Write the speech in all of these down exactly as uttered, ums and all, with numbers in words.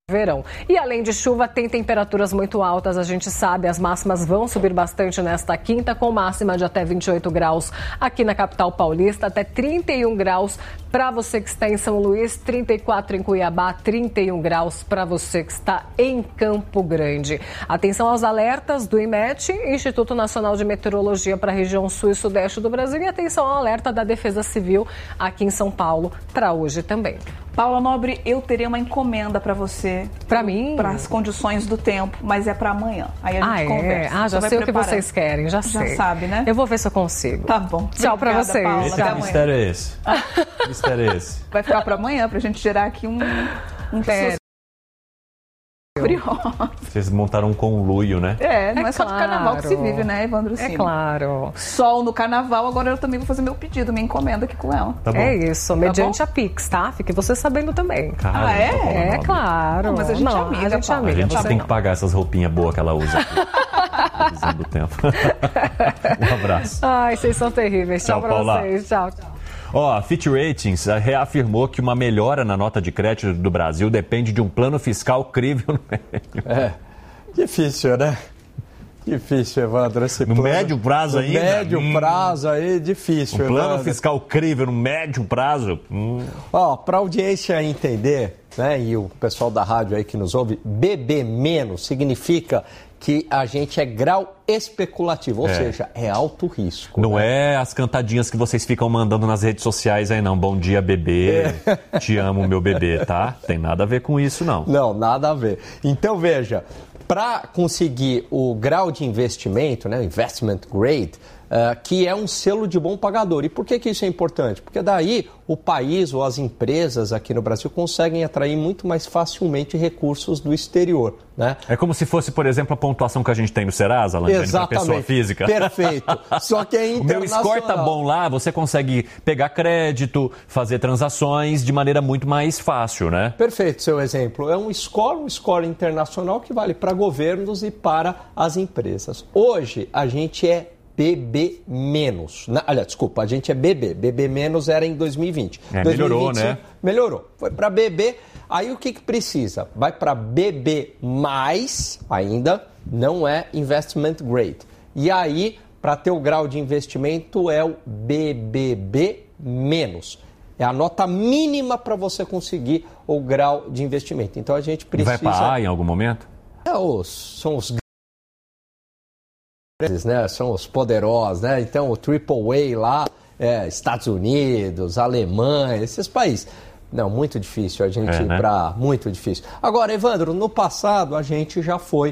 verão. E além de chuva, tem temperaturas muito altas, a gente sabe, as máximas vão subir bastante nesta quinta, com máxima de até vinte e oito graus aqui na capital paulista, até trinta e um graus para você que está em São Luís, trinta e quatro em Cuiabá, trinta e um graus para você que está em Campo Grande. Atenção aos alertas do IMET, Instituto Nacional de Meteorologia para a região sul e sudeste do Brasil, e atenção ao alerta da Defesa Civil aqui em São Paulo para hoje também. Paula Nobre, eu teria uma encomenda para você. Para mim? Para as condições do tempo, mas é para amanhã. Aí a gente ah, é? conversa. Ah, já você sei o que vocês querem, já sei. Já sabe, né? Eu vou ver se eu consigo. Tá bom. Tchau para vocês. Paula, esse que mistério é esse? Que mistério é esse? Vai ficar para amanhã, para a gente gerar aqui um... um é. Vocês montaram um conluio, né? É, não é, é só claro. de carnaval que se vive, né, Evandro Cima? É claro. Sol no carnaval, agora eu também vou fazer meu pedido, minha encomenda aqui com ela. Tá bom. É isso, mediante tá a Pix, tá? Fique você sabendo também. Cara, ah, é? tá bom, é, claro. Não, mas a gente não, é amiga, a gente é Paula. amiga. A gente você tem não. que pagar essas roupinhas boas que ela usa aqui. Previsão do tempo. Um abraço. Ai, vocês são terríveis. Tchau, Tchau, pra Paula. vocês. Tchau, tchau. Ó, a Fitch Ratings reafirmou que uma melhora na nota de crédito do Brasil depende de um plano fiscal crível. É, difícil, né? Difícil, Evandro. Esse No plano, médio prazo no ainda? médio Hum. prazo aí, difícil. Um plano Evandro. fiscal crível no médio prazo? Hum. Ó, para a audiência entender, né, e o pessoal da rádio aí que nos ouve, B B menos significa que a gente é grau especulativo, ou É. seja, é alto risco. Não né? é as cantadinhas que vocês ficam mandando nas redes sociais aí, não. Bom dia, bebê. É. Te amo, meu bebê, tá? Tem nada a ver com isso, não. Não, nada a ver. Então, veja, para conseguir o grau de investimento, né, investment grade, uh, que é um selo de bom pagador. E por que, que isso é importante? Porque daí o país ou as empresas aqui no Brasil conseguem atrair muito mais facilmente recursos do exterior, né? É como se fosse, por exemplo, a pontuação que a gente tem no Serasa, Landiane, para pessoa física. Perfeito. Só que é O meu internacional. score tá bom lá, você consegue pegar crédito, fazer transações de maneira muito mais fácil, né? Perfeito, seu exemplo. É um score, um score internacional que vale para governos e para as empresas. Hoje, a gente é B B menos. Aliás, desculpa, a gente é B B. B B menos era em dois mil e vinte. É, melhorou, né? Melhorou. Foi para B B. Aí o que, que precisa? Vai para B B mais, ainda não é investment grade. E aí, para ter o grau de investimento, é o B B B menos. É a nota mínima para você conseguir o grau de investimento. Então a gente precisa. E vai para A em algum momento? É, os, são os né? São os poderosos, né? Então o Triple A lá, é, Estados Unidos, Alemanha, esses países. Não, muito difícil a gente é, ir né? para... Muito difícil. Agora, Evandro, no passado a gente já foi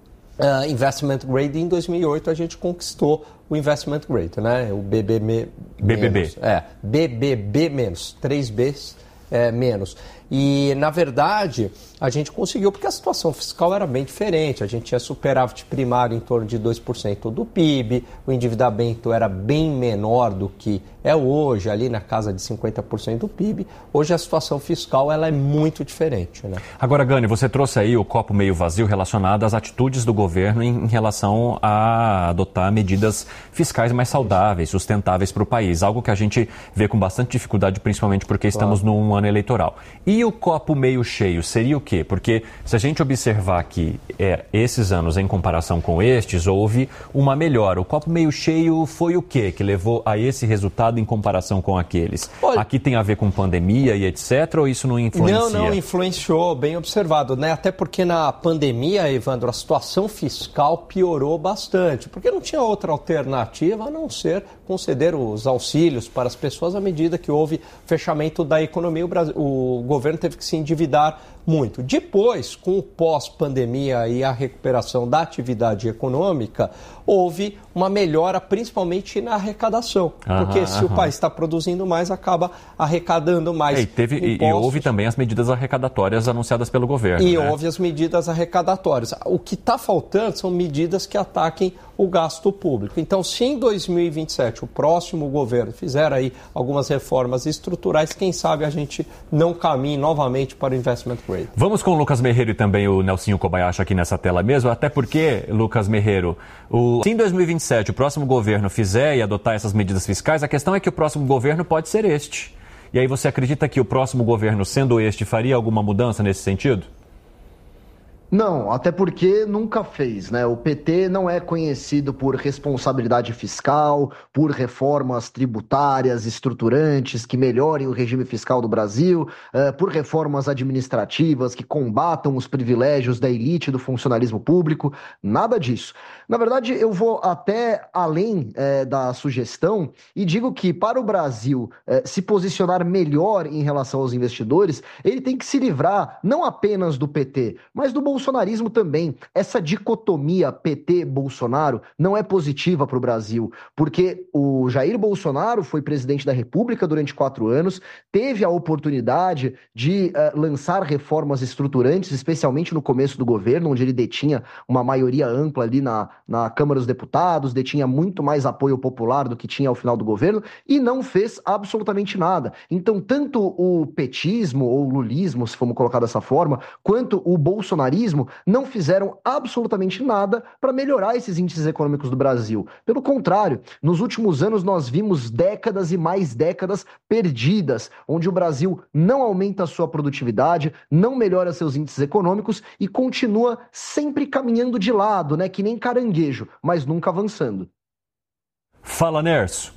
uh, investment grade. Em dois mil e oito a gente conquistou o investment grade, né? O B B B. B B B. Menos. É, B B B menos, três Bs é, menos. E, na verdade, a gente conseguiu porque a situação fiscal era bem diferente. A gente tinha superávit primário em torno de dois por cento do P I B, o endividamento era bem menor do que é hoje, ali na casa de cinquenta por cento do P I B. Hoje a situação fiscal ela é muito diferente, né? Agora, Gani, você trouxe aí o copo meio vazio relacionado às atitudes do governo em relação a adotar medidas fiscais mais saudáveis, sustentáveis para o país. Algo que a gente vê com bastante dificuldade, principalmente porque estamos claro. num ano eleitoral. E o copo meio cheio seria o quê? Porque se a gente observar que é, esses anos em comparação com estes, houve uma melhora. O copo meio cheio foi o quê que levou a esse resultado em comparação com aqueles? Olha, aqui tem a ver com pandemia e etcétera, ou isso não influencia? Não, não influenciou, bem observado, né? Até porque na pandemia, Evandro, a situação fiscal piorou bastante, porque não tinha outra alternativa a não ser conceder os auxílios para as pessoas à medida que houve fechamento da economia. O, Brasil, o governo teve que se endividar muito. Depois, com o pós-pandemia e a recuperação da atividade econômica, houve uma melhora principalmente na arrecadação. Aham, porque se aham. o país está produzindo mais, acaba arrecadando mais. É, e, teve, e, e houve também as medidas arrecadatórias anunciadas pelo governo. E né? houve as medidas arrecadatórias. O que está faltando são medidas que ataquem o gasto público. Então, se em dois mil e vinte e sete o próximo governo fizer aí algumas reformas estruturais, quem sabe a gente não caminhe novamente para o investment grade. Vamos com o Lucas Merreiro e também o Nelsinho Kobayashi aqui nessa tela mesmo, até porque, Lucas Merreiro, o... se em dois mil e vinte e sete o próximo governo fizer e adotar essas medidas fiscais, a questão é que o próximo governo pode ser este. E aí você acredita que o próximo governo, sendo este, faria alguma mudança nesse sentido? Não, até porque nunca fez, né? O P T não é conhecido por responsabilidade fiscal, por reformas tributárias estruturantes que melhorem o regime fiscal do Brasil, uh, por reformas administrativas que combatam os privilégios da elite do funcionalismo público, nada disso. Na verdade, eu vou até além eh, da sugestão e digo que para o Brasil eh, se posicionar melhor em relação aos investidores, ele tem que se livrar não apenas do P T, mas do Bolsonaro. Bolsonarismo também. Essa dicotomia P T-Bolsonaro não é positiva para o Brasil, porque o Jair Bolsonaro foi presidente da República durante quatro anos, teve a oportunidade de uh, lançar reformas estruturantes, especialmente no começo do governo, onde ele detinha uma maioria ampla ali na, na Câmara dos Deputados, detinha muito mais apoio popular do que tinha ao final do governo, e não fez absolutamente nada. Então, tanto o petismo, ou lulismo, se formos colocar dessa forma, quanto o bolsonarismo não fizeram absolutamente nada para melhorar esses índices econômicos do Brasil. Pelo contrário, nos últimos anos nós vimos décadas e mais décadas perdidas, onde o Brasil não aumenta a sua produtividade, não melhora seus índices econômicos e continua sempre caminhando de lado, né, que nem caranguejo, mas nunca avançando. Fala, Nerso.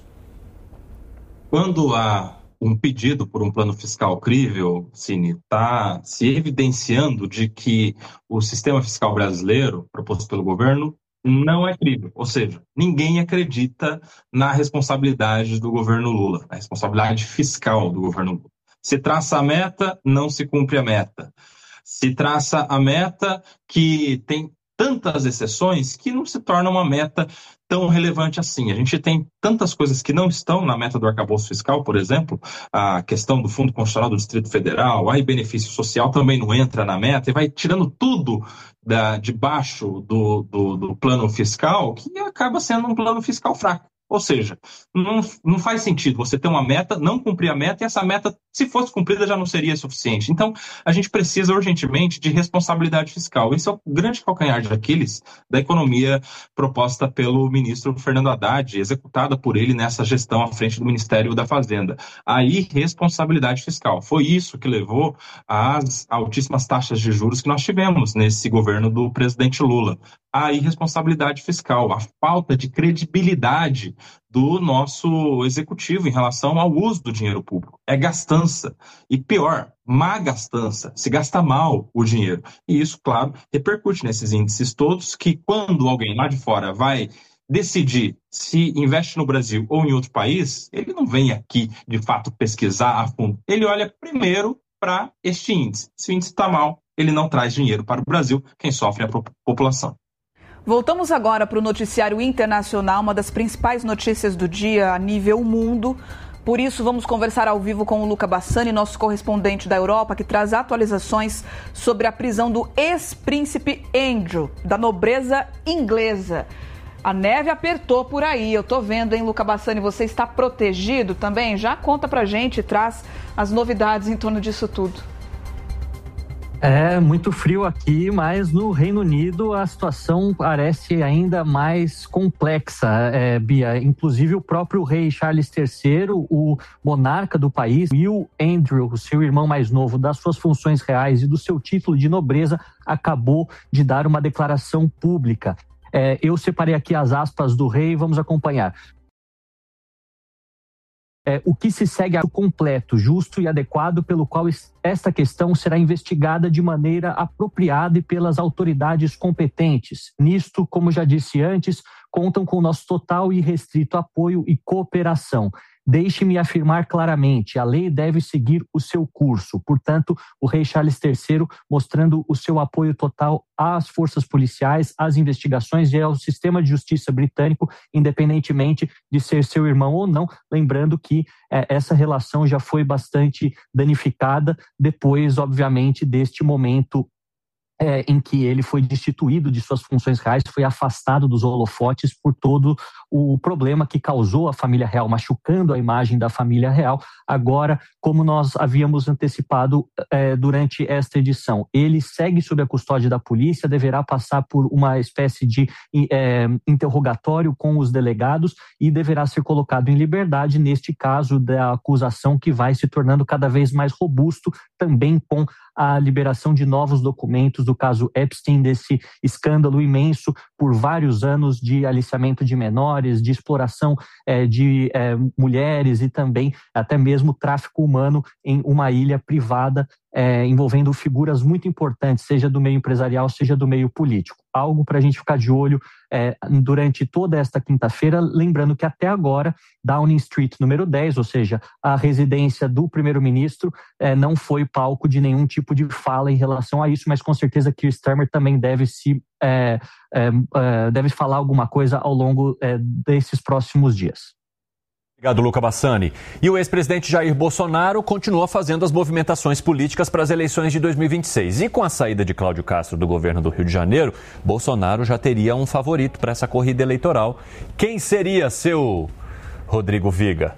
Quando há um pedido por um plano fiscal crível, Cine, está se evidenciando de que o sistema fiscal brasileiro, proposto pelo governo, não é crível. Ou seja, ninguém acredita na responsabilidade do governo Lula, na responsabilidade fiscal do governo Lula. Se traça a meta, não se cumpre a meta. Se traça a meta que tem tantas exceções que não se torna uma meta tão relevante assim. A gente tem tantas coisas que não estão na meta do arcabouço fiscal, por exemplo, a questão do Fundo Constitucional do Distrito Federal, aí benefício social também não entra na meta, e vai tirando tudo da, de baixo do, do, do plano fiscal, que acaba sendo um plano fiscal fraco. Ou seja, não, não faz sentido você ter uma meta, não cumprir a meta, e essa meta, se fosse cumprida, já não seria suficiente. Então, a gente precisa urgentemente de responsabilidade fiscal. Esse é o grande calcanhar de Aquiles da economia proposta pelo ministro Fernando Haddad, executada por ele nessa gestão à frente do Ministério da Fazenda. A irresponsabilidade fiscal. Foi isso que levou às altíssimas taxas de juros que nós tivemos nesse governo do presidente Lula. A irresponsabilidade fiscal, a falta de credibilidade do nosso executivo em relação ao uso do dinheiro público. É gastança. E pior, má gastança. Se gasta mal o dinheiro. E isso, claro, repercute nesses índices todos que quando alguém lá de fora vai decidir se investe no Brasil ou em outro país, ele não vem aqui, de fato, pesquisar a fundo. Ele olha primeiro para este índice. Se o índice está mal, ele não traz dinheiro para o Brasil. Quem sofre é a população. Voltamos agora para o noticiário internacional, uma das principais notícias do dia a nível mundo. Por isso, vamos conversar ao vivo com o Luca Bassani, nosso correspondente da Europa, que traz atualizações sobre a prisão do ex-príncipe Andrew, da nobreza inglesa. A neve apertou por aí, eu tô vendo, hein, Luca Bassani? Você está protegido também? Já conta pra gente e traz as novidades em torno disso tudo. É muito frio aqui, mas no Reino Unido a situação parece ainda mais complexa, é, Bia. Inclusive o próprio rei Charles terceiro, o monarca do país, e o Andrew, o seu irmão mais novo, das suas funções reais e do seu título de nobreza, acabou de dar uma declaração pública. É, eu separei aqui as aspas do rei, vamos acompanhar. É, o que se segue ao completo, justo e adequado, pelo qual esta questão será investigada de maneira apropriada e pelas autoridades competentes. Nisto, como já disse antes, contam com o nosso total e restrito apoio e cooperação. Deixe-me afirmar claramente, a lei deve seguir o seu curso. Portanto, o rei Charles terceiro mostrando o seu apoio total às forças policiais, às investigações e ao sistema de justiça britânico, independentemente de ser seu irmão ou não. Lembrando que é, essa relação já foi bastante danificada depois, obviamente, deste momento É, em que ele foi destituído de suas funções reais, foi afastado dos holofotes por todo o problema que causou a família real, machucando a imagem da família real. Agora, como nós havíamos antecipado é, durante esta edição, ele segue sob a custódia da polícia, deverá passar por uma espécie de é, interrogatório com os delegados e deverá ser colocado em liberdade, neste caso da acusação que vai se tornando cada vez mais robusto também com a liberação de novos documentos do caso Epstein, desse escândalo imenso por vários anos de aliciamento de menores, de exploração é, de é, mulheres e também até mesmo tráfico humano em uma ilha privada, é, envolvendo figuras muito importantes, seja do meio empresarial, seja do meio político. Algo para a gente ficar de olho é, durante toda esta quinta-feira, lembrando que até agora Downing Street número dez, ou seja, a residência do primeiro-ministro, é, não foi palco de nenhum tipo de fala em relação a isso, mas com certeza Keir Starmer também deve se é, é, é, deve falar alguma coisa ao longo é, desses próximos dias. Obrigado, Luca Bassani. E o ex-presidente Jair Bolsonaro continua fazendo as movimentações políticas para as eleições de dois mil e vinte e seis. E com a saída de Cláudio Castro do governo do Rio de Janeiro, Bolsonaro já teria um favorito para essa corrida eleitoral. Quem seria seu Rodrigo Viga?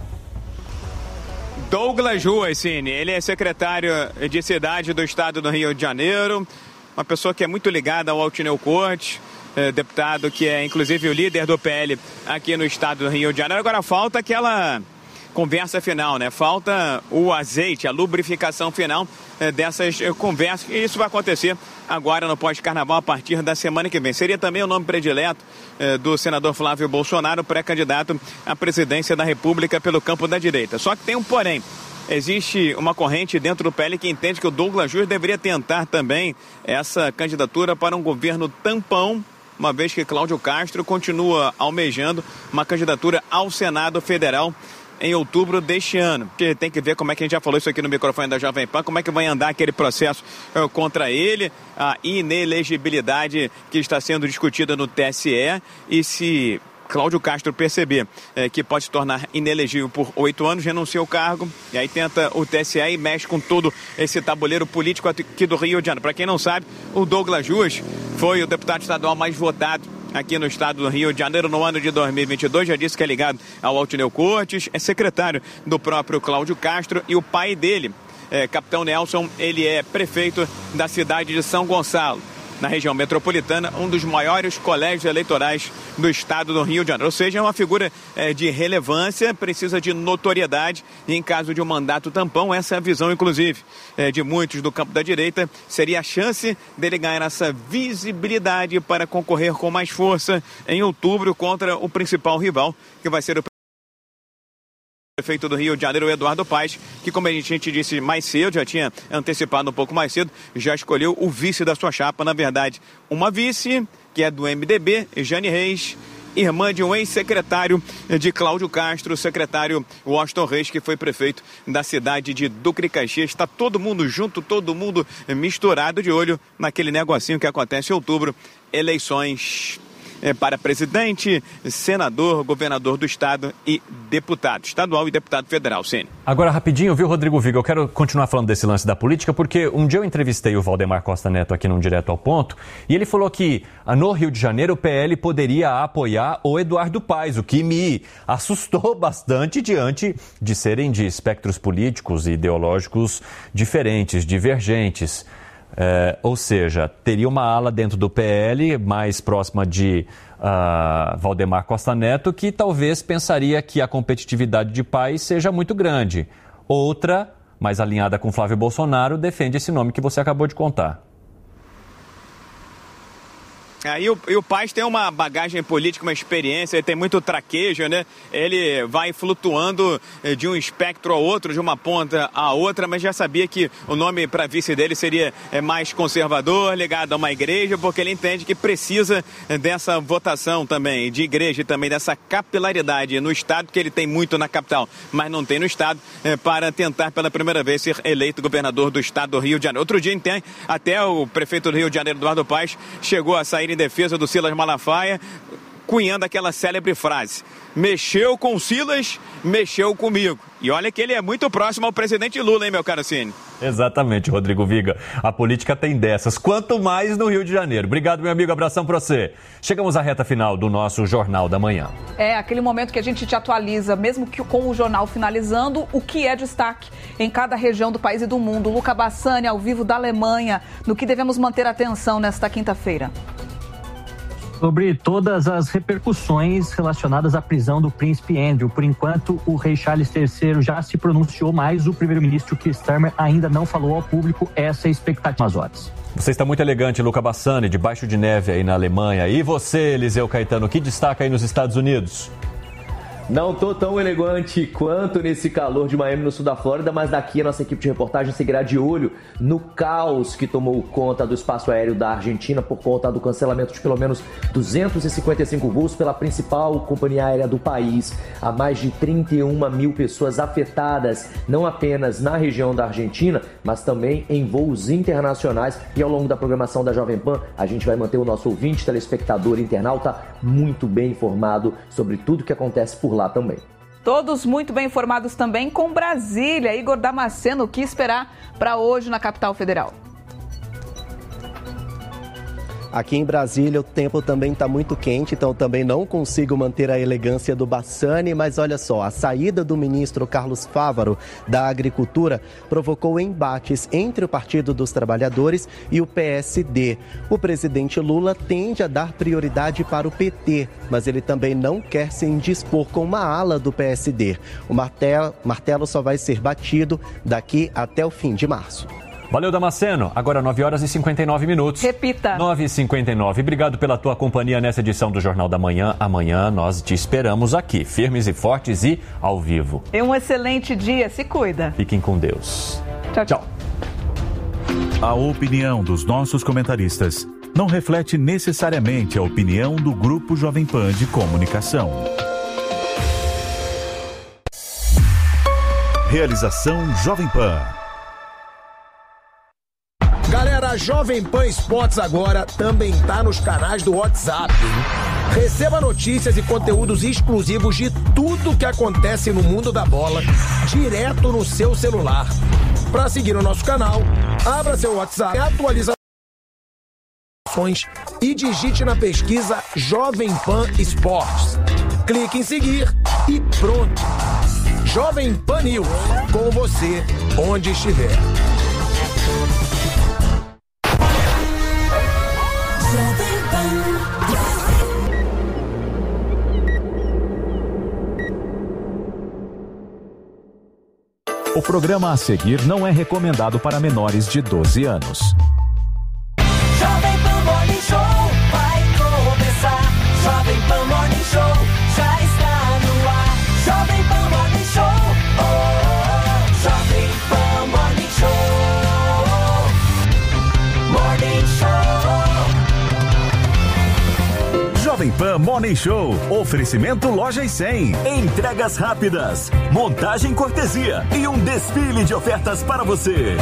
Douglas Ruas, Cine. Ele é secretário de cidade do estado do Rio de Janeiro, uma pessoa que é muito ligada ao Altineu Cortes, É, deputado que é inclusive o líder do P L aqui no estado do Rio de Janeiro. Agora falta aquela conversa final, né? Falta o azeite, a lubrificação final é, dessas é, conversas. E isso vai acontecer agora no pós-carnaval a partir da semana que vem. Seria também o nome predileto é, do senador Flávio Bolsonaro, pré-candidato à presidência da República pelo campo da direita. Só que tem um porém. Existe uma corrente dentro do P L que entende que o Douglas Ruas deveria tentar também essa candidatura para um governo tampão, uma vez que Cláudio Castro continua almejando uma candidatura ao Senado Federal em outubro deste ano. Tem que ver como é que a gente já falou isso aqui no microfone da Jovem Pan, como é que vai andar aquele processo uh, contra ele, a inelegibilidade que está sendo discutida no T S E e se Cláudio Castro perceber é, que pode se tornar inelegível por oito anos, renuncia ao cargo, e aí tenta o T S E e mexe com todo esse tabuleiro político aqui do Rio de Janeiro. Para quem não sabe, o Douglas Ruas foi o deputado estadual mais votado aqui no estado do Rio de Janeiro no ano de dois mil e vinte e dois, já disse que é ligado ao Altineu Cortes, é secretário do próprio Cláudio Castro, e o pai dele, é, Capitão Nelson, ele é prefeito da cidade de São Gonçalo, na região metropolitana, um dos maiores colégios eleitorais do estado do Rio de Janeiro. Ou seja, é uma figura é, de relevância, precisa de notoriedade, e em caso de um mandato tampão, essa é a visão, inclusive, é, de muitos do campo da direita, seria a chance dele ganhar essa visibilidade para concorrer com mais força em outubro contra o principal rival, que vai ser o prefeito do Rio de Janeiro, Eduardo Paes, que, como a gente disse mais cedo, já tinha antecipado um pouco mais cedo, já escolheu o vice da sua chapa, na verdade, uma vice que é do M D B, Jane Reis, irmã de um ex-secretário de Cláudio Castro, o secretário Washington Reis, que foi prefeito da cidade de Duque de Caxias. Está todo mundo junto, todo mundo misturado, de olho naquele negocinho que acontece em outubro, eleições É, para presidente, senador, governador do estado e deputado estadual e deputado federal. Cine. Agora, rapidinho, viu, Rodrigo Viga? Eu quero continuar falando desse lance da política, porque um dia eu entrevistei o Valdemar Costa Neto aqui num Direto ao Ponto, e ele falou que no Rio de Janeiro o P L poderia apoiar o Eduardo Paes, o que me assustou bastante diante de serem de espectros políticos e ideológicos diferentes, divergentes. É, ou seja, teria uma ala dentro do P L mais próxima de uh, Valdemar Costa Neto, que talvez pensaria que a competitividade de Paes seja muito grande. Outra, mais alinhada com Flávio Bolsonaro, defende esse nome que você acabou de contar. É, e, o, e o Paes tem uma bagagem política, uma experiência, ele tem muito traquejo, né? Ele vai flutuando de um espectro ao outro, de uma ponta à outra, mas já sabia que o nome para vice dele seria mais conservador, ligado a uma igreja, porque ele entende que precisa dessa votação também, de igreja e também dessa capilaridade no estado, que ele tem muito na capital, mas não tem no estado, para tentar pela primeira vez ser eleito governador do estado do Rio de Janeiro. Outro dia tem até o prefeito do Rio de Janeiro, Eduardo Paes, chegou a sair em defesa do Silas Malafaia, cunhando aquela célebre frase: mexeu com o Silas, mexeu comigo. E olha que ele é muito próximo ao presidente Lula, hein, meu caro Cine? Exatamente, Rodrigo Viga. A política tem dessas, quanto mais no Rio de Janeiro. Obrigado, meu amigo, abração pra você. Chegamos à reta final do nosso Jornal da Manhã. É aquele momento que a gente te atualiza, mesmo que com o jornal finalizando, o que é destaque em cada região do país e do mundo. Luca Bassani, ao vivo da Alemanha, no que devemos manter atenção nesta quinta-feira. sobre todas as repercussões relacionadas à prisão do príncipe Andrew. Por enquanto, o rei Charles terceiro já se pronunciou, mas o primeiro-ministro Keir Starmer ainda não falou ao público. Essa é a expectativa às horas. Você está muito elegante, Luca Bassani, debaixo de neve aí na Alemanha. E você, Eliseu Caetano, que destaca aí nos Estados Unidos? Não tô tão elegante quanto nesse calor de Miami, no sul da Flórida, mas daqui a nossa equipe de reportagem seguirá de olho no caos que tomou conta do espaço aéreo da Argentina por conta do cancelamento de pelo menos duzentos e cinquenta e cinco voos pela principal companhia aérea do país. Há mais de trinta e uma mil pessoas afetadas, não apenas na região da Argentina, mas também em voos internacionais. E ao longo da programação da Jovem Pan, a gente vai manter o nosso ouvinte, telespectador e internauta muito bem informado sobre tudo que acontece por lá também. Todos muito bem informados também com Brasília. Igor Damasceno, o que esperar para hoje na capital federal? Aqui em Brasília o tempo também está muito quente, então também não consigo manter a elegância do Bassani, mas olha só, a saída do ministro Carlos Fávaro da Agricultura provocou embates entre o Partido dos Trabalhadores e o P S D. O presidente Lula tende a dar prioridade para o P T, mas ele também não quer se indispor com uma ala do P S D. O martelo, martelo só vai ser batido daqui até o fim de março. Valeu, Damasceno. Agora nove horas e cinquenta e nove minutos. Repita. nove e cinquenta e nove. Obrigado pela tua companhia nessa edição do Jornal da Manhã. Amanhã nós te esperamos aqui, firmes e fortes e ao vivo. E um excelente dia. Se cuida. Fiquem com Deus. Tchau, tchau. A opinião dos nossos comentaristas não reflete necessariamente a opinião do Grupo Jovem Pan de Comunicação. Realização Jovem Pan. Galera, a Jovem Pan Esportes agora também tá nos canais do WhatsApp. Receba notícias e conteúdos exclusivos de tudo que acontece no mundo da bola, direto no seu celular. Para seguir o nosso canal, abra seu WhatsApp, atualiza e digite na pesquisa Jovem Pan Esportes. Clique em seguir e pronto. Jovem Pan News, com você onde estiver. O programa a seguir não é recomendado para menores de doze anos. Jovem Pan Morning Show vai começar. Jovem Pan Morning Show já está no ar. Jovem Pan Morning Show, oh, oh, oh. Jovem Pan Morning Show, Morning Show. Jovem Pan Morning Show, oferecimento Lojas cem, entregas rápidas, montagem cortesia e um desfile de ofertas para você.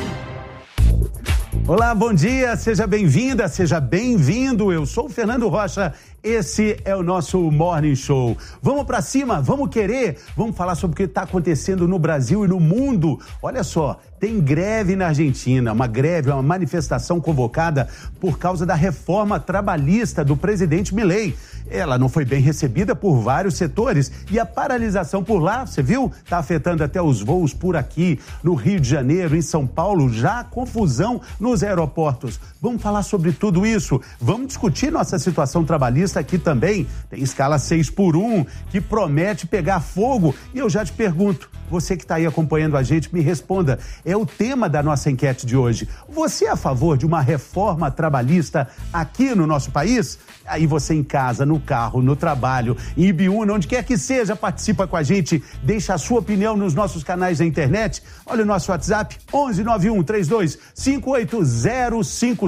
Olá, bom dia, seja bem-vinda, seja bem-vindo. Eu sou o Fernando Rocha, esse é o nosso Morning Show. Vamos pra cima, vamos querer, vamos falar sobre o que está acontecendo no Brasil e no mundo. Olha só, tem greve na Argentina, uma greve, uma manifestação convocada por causa da reforma trabalhista do presidente Milei. Ela não foi bem recebida por vários setores e a paralisação por lá, você viu? Está afetando até os voos por aqui, no Rio de Janeiro, em São Paulo, já há confusão nos aeroportos. Vamos falar sobre tudo isso, vamos discutir nossa situação trabalhista aqui também. Tem escala seis por um que promete pegar fogo e eu já te pergunto, você que está aí acompanhando a gente, me responda, é o tema da nossa enquete de hoje. Você é a favor de uma reforma trabalhista aqui no nosso país? Aí você em casa, no carro, no trabalho, em Ibiúna, onde quer que seja, participa com a gente, deixa a sua opinião nos nossos canais da internet. Olha o nosso WhatsApp, onze nove um três dois cinco oito zero cinco.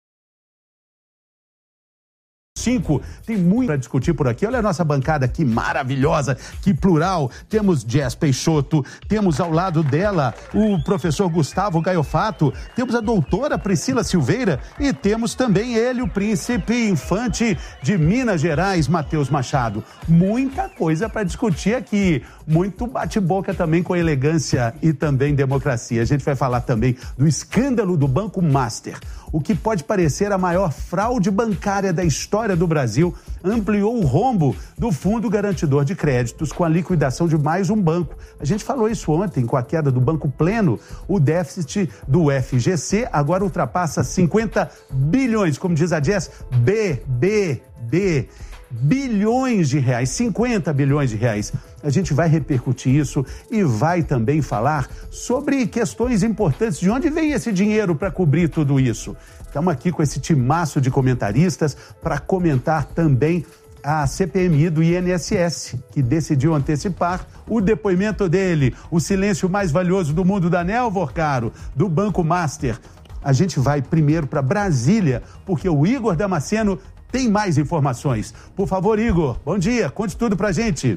Cinco. Tem muito para discutir por aqui. Olha a nossa bancada aqui maravilhosa, que plural. Temos Jess Peixoto, temos ao lado dela o professor Gustavo Gaiofato, temos a doutora Priscila Silveira e temos também ele, o príncipe infante de Minas Gerais, Matheus Machado. Muita coisa para discutir aqui. muito bate-boca também com elegância e também democracia. A gente vai falar também do escândalo do Banco Master. O que pode parecer a maior fraude bancária da história do Brasil ampliou o rombo do Fundo Garantidor de Créditos com a liquidação de mais um banco. A gente falou isso ontem com a queda do Banco Pleno. O déficit do F G C agora ultrapassa cinquenta bilhões, como diz a Jess, B, B, B, bilhões de reais, cinquenta bilhões de reais. A gente vai repercutir isso e vai também falar sobre questões importantes. De onde vem esse dinheiro para cobrir tudo isso? Estamos aqui com esse timaço de comentaristas para comentar também a C P M I do I N S S, que decidiu antecipar o depoimento dele, o silêncio mais valioso do mundo, Daniel Vorcaro, do Banco Master. A gente vai primeiro para Brasília, porque o Igor Damasceno tem mais informações. Por favor, Igor, bom dia, conte tudo pra gente.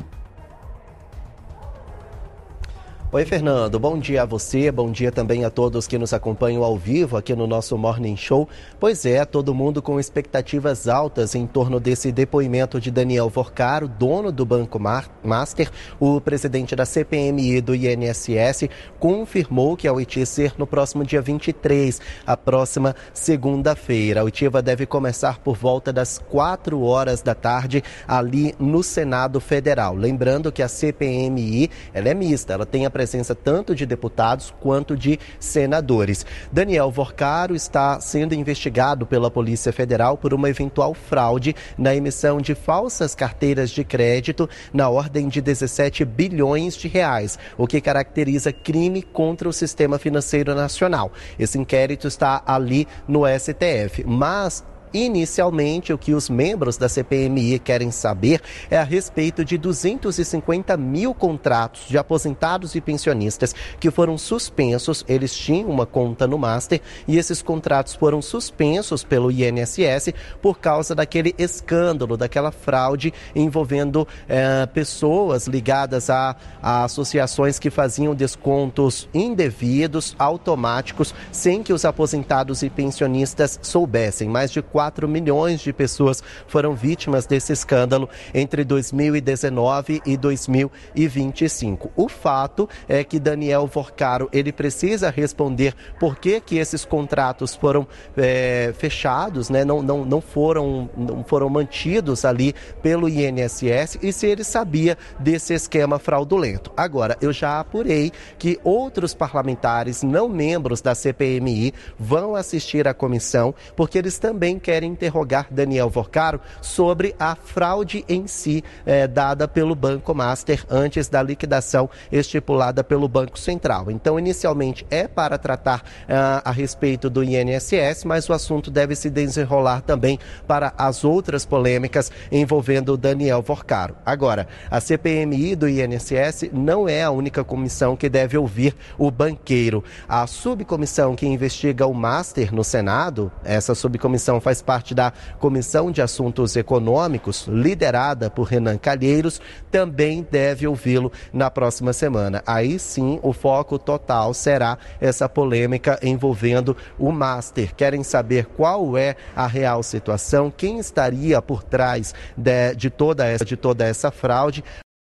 Oi, Fernando. Bom dia a você, bom dia também a todos que nos acompanham ao vivo aqui no nosso Morning Show. Pois é, todo mundo com expectativas altas em torno desse depoimento de Daniel Vorcaro, dono do Banco Master. O presidente da C P M I do I N S S confirmou que a oitiva ser no próximo dia vinte e três, a próxima segunda-feira. A oitiva deve começar por volta das quatro horas da tarde ali no Senado Federal. Lembrando que a C P M I ela é mista, ela tem a presença tanto de deputados quanto de senadores. Daniel Vorcaro está sendo investigado pela Polícia Federal por uma eventual fraude na emissão de falsas carteiras de crédito na ordem de dezessete bilhões de reais, o que caracteriza crime contra o sistema financeiro nacional. Esse inquérito está ali no S T F, mas inicialmente, o que os membros da C P M I querem saber é a respeito de duzentos e cinquenta mil contratos de aposentados e pensionistas que foram suspensos. Eles tinham uma conta no Master e esses contratos foram suspensos pelo I N S S por causa daquele escândalo, daquela fraude envolvendo é, pessoas ligadas a, a associações que faziam descontos indevidos, automáticos, sem que os aposentados e pensionistas soubessem. Mais de quatro milhões de pessoas foram vítimas desse escândalo entre dois mil e dezenove e dois mil e vinte e cinco. O fato é que Daniel Vorcaro ele precisa responder por que que esses contratos foram é, fechados, né? não, não, não, foram, não foram mantidos ali pelo I N S S e se ele sabia desse esquema fraudulento. Agora, eu já apurei que outros parlamentares não membros da C P M I vão assistir à comissão porque eles também querem querem interrogar Daniel Vorcaro sobre a fraude em si eh, dada pelo Banco Master antes da liquidação estipulada pelo Banco Central. Então, inicialmente é para tratar ah, a respeito do I N S S, mas o assunto deve se desenrolar também para as outras polêmicas envolvendo Daniel Vorcaro. Agora, a C P M I do I N S S não é a única comissão que deve ouvir o banqueiro. A subcomissão que investiga o Master no Senado, essa subcomissão faz parte da Comissão de Assuntos Econômicos, liderada por Renan Calheiros, também deve ouvi-lo na próxima semana. Aí sim, o foco total será essa polêmica envolvendo o Master. Querem saber qual é a real situação, quem estaria por trás de, de, toda, essa, de toda essa fraude,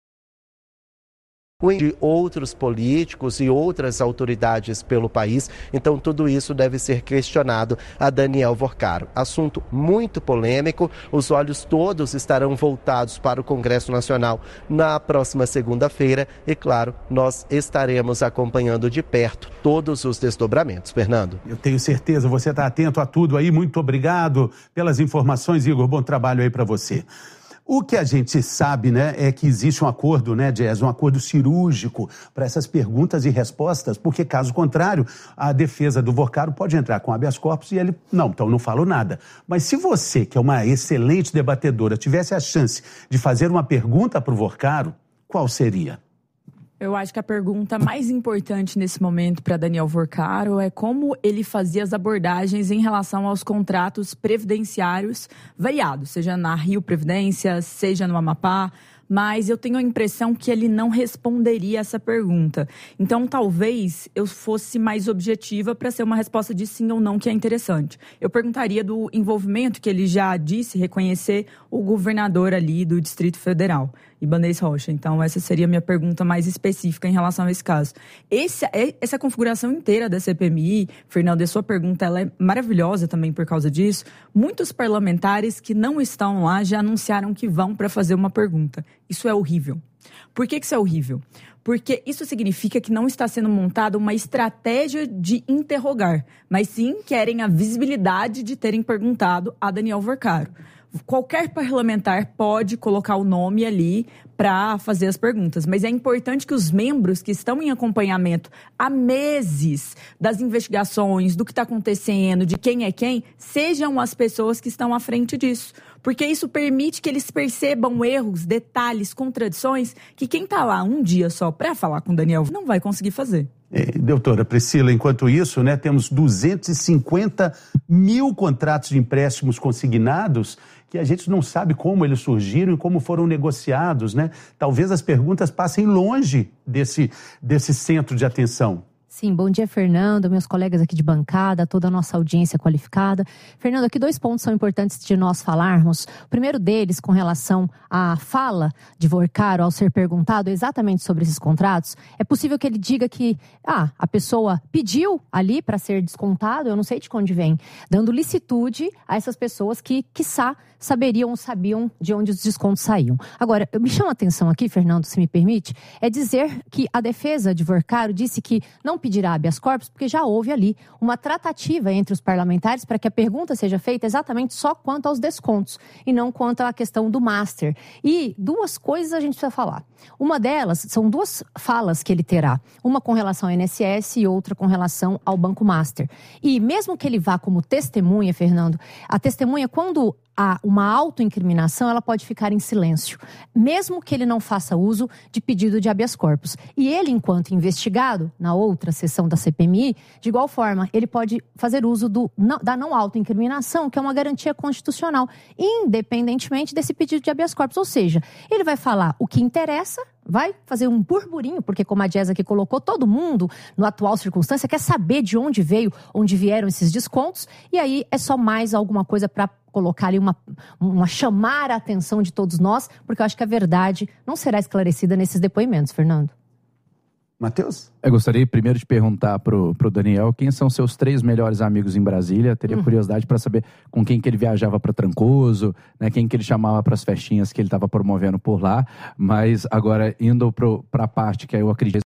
de outros políticos e outras autoridades pelo país. Então, tudo isso deve ser questionado a Daniel Vorcaro. Assunto muito polêmico, os olhos todos estarão voltados para o Congresso Nacional na próxima segunda-feira e, claro, nós estaremos acompanhando de perto todos os desdobramentos. Fernando. Eu tenho certeza, você está atento a tudo aí. Muito obrigado pelas informações, Igor. Bom trabalho aí para você. O que a gente sabe, né, é que existe um acordo, né, Jazz, um acordo cirúrgico para essas perguntas e respostas, porque, caso contrário, a defesa do Vorcaro pode entrar com habeas corpus e ele, não, então não falo nada. Mas se você, que é uma excelente debatedora, tivesse a chance de fazer uma pergunta para o Vorcaro, qual seria? Eu acho que a pergunta mais importante nesse momento para Daniel Vorcaro é como ele fazia as abordagens em relação aos contratos previdenciários variados, seja na Rio Previdência, seja no Amapá, mas eu tenho a impressão que ele não responderia essa pergunta. Então, talvez eu fosse mais objetiva para ser uma resposta de sim ou não, que é interessante. Eu perguntaria do envolvimento que ele já disse reconhecer o governador ali do Distrito Federal. Ibanez Rocha. Então, essa seria a minha pergunta mais específica em relação a esse caso. Esse, essa configuração inteira da C P M I, Fernando, a sua pergunta ela é maravilhosa também por causa disso. Muitos parlamentares que não estão lá já anunciaram que vão para fazer uma pergunta. Isso é horrível. Por que que isso é horrível? Porque isso significa que não está sendo montada uma estratégia de interrogar, mas sim querem a visibilidade de terem perguntado a Daniel Vorcaro. Qualquer parlamentar pode colocar o nome ali para fazer as perguntas, mas é importante que os membros que estão em acompanhamento há meses das investigações, do que está acontecendo, de quem é quem, sejam as pessoas que estão à frente disso. Porque isso permite que eles percebam erros, detalhes, contradições, que quem está lá um dia só para falar com o Daniel não vai conseguir fazer. É, doutora Priscila, enquanto isso, né, temos duzentos e cinquenta mil contratos de empréstimos consignados que a gente não sabe como eles surgiram e como foram negociados, né? Talvez as perguntas passem longe desse, desse centro de atenção. Sim, bom dia, Fernando, meus colegas aqui de bancada, toda a nossa audiência qualificada. Fernando, aqui dois pontos são importantes de nós falarmos. O primeiro deles, com relação à fala de Vorcaro ao ser perguntado exatamente sobre esses contratos, é possível que ele diga que ah, a pessoa pediu ali para ser descontado, eu não sei de onde vem, dando licitude a essas pessoas que, quiçá, saberiam ou sabiam de onde os descontos saíam. Agora, me chama a atenção aqui, Fernando, se me permite, é dizer que a defesa de Vorcaro disse que não pedirá habeas corpus porque já houve ali uma tratativa entre os parlamentares para que a pergunta seja feita exatamente só quanto aos descontos e não quanto à questão do master. E duas coisas a gente precisa falar. Uma delas são duas falas que ele terá, uma com relação ao I N S S e outra com relação ao Banco Master. E mesmo que ele vá como testemunha, Fernando, a testemunha, quando há uma autoincriminação, ela pode ficar em silêncio, mesmo que ele não faça uso de pedido de habeas corpus. E ele, enquanto investigado, na outra sessão da C P M I, de igual forma, ele pode fazer uso do, da não autoincriminação, que é uma garantia constitucional, independentemente desse pedido de habeas corpus. Ou seja, ele vai falar o que interessa, vai fazer um burburinho, porque como a Jess aqui colocou, todo mundo, no atual circunstância, quer saber de onde veio, onde vieram esses descontos, e aí é só mais alguma coisa para colocar ali uma, uma chamar a atenção de todos nós, porque eu acho que a verdade não será esclarecida nesses depoimentos, Fernando. Matheus? Eu gostaria primeiro de perguntar pro, pro Daniel quem são seus três melhores amigos em Brasília. Teria uhum. curiosidade para saber com quem que ele viajava para Trancoso, né, quem que ele chamava para as festinhas que ele estava promovendo por lá. Mas agora, indo para a parte que eu acredito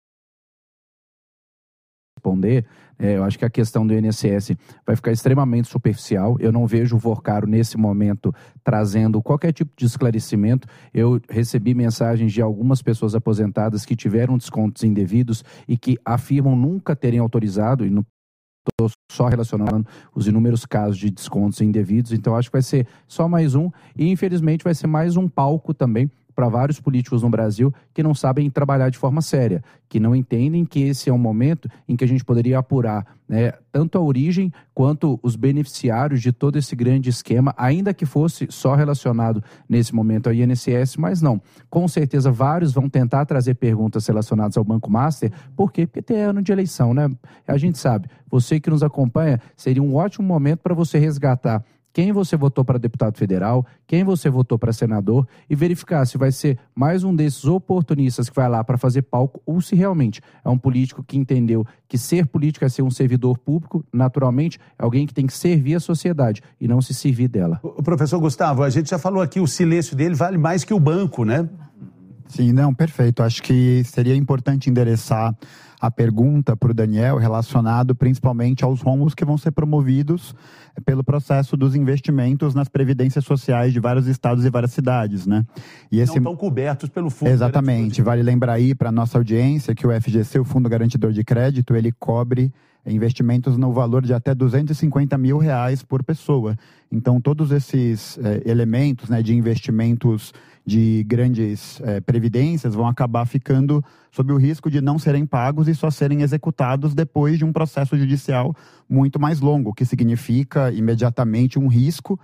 responder, é, eu acho que a questão do I N S S vai ficar extremamente superficial. Eu não vejo o Vorcaro nesse momento trazendo qualquer tipo de esclarecimento. Eu recebi mensagens de algumas pessoas aposentadas que tiveram descontos indevidos e que afirmam nunca terem autorizado, e não estou só relacionando os inúmeros casos de descontos indevidos. Então acho que vai ser só mais um e infelizmente vai ser mais um palco também para vários políticos no Brasil que não sabem trabalhar de forma séria, que não entendem que esse é um momento em que a gente poderia apurar, né, tanto a origem quanto os beneficiários de todo esse grande esquema, ainda que fosse só relacionado nesse momento ao I N S S, mas não. Com certeza vários vão tentar trazer perguntas relacionadas ao Banco Master. Por quê? Porque tem ano de eleição, né? A gente sabe, você que nos acompanha, seria um ótimo momento para você resgatar quem você votou para deputado federal, quem você votou para senador e verificar se vai ser mais um desses oportunistas que vai lá para fazer palco ou se realmente é um político que entendeu que ser político é ser um servidor público, naturalmente é alguém que tem que servir a sociedade e não se servir dela. O professor Gustavo, a gente já falou aqui, o silêncio dele vale mais que o banco, né? Sim, não, perfeito. Acho que seria importante endereçar a pergunta para o Daniel relacionado principalmente aos rombos que vão ser promovidos pelo processo dos investimentos nas previdências sociais de vários estados e várias cidades, né? E esse... Não estão cobertos pelo Fundo Exatamente. Vale lembrar aí para a nossa audiência que o F G C, o Fundo Garantidor de Crédito, ele cobre investimentos no valor de até duzentos e cinquenta mil reais por pessoa. Então, todos esses eh, elementos, né, de investimentos de grandes eh, previdências vão acabar ficando sob o risco de não serem pagos e só serem executados depois de um processo judicial muito mais longo, o que significa imediatamente um risco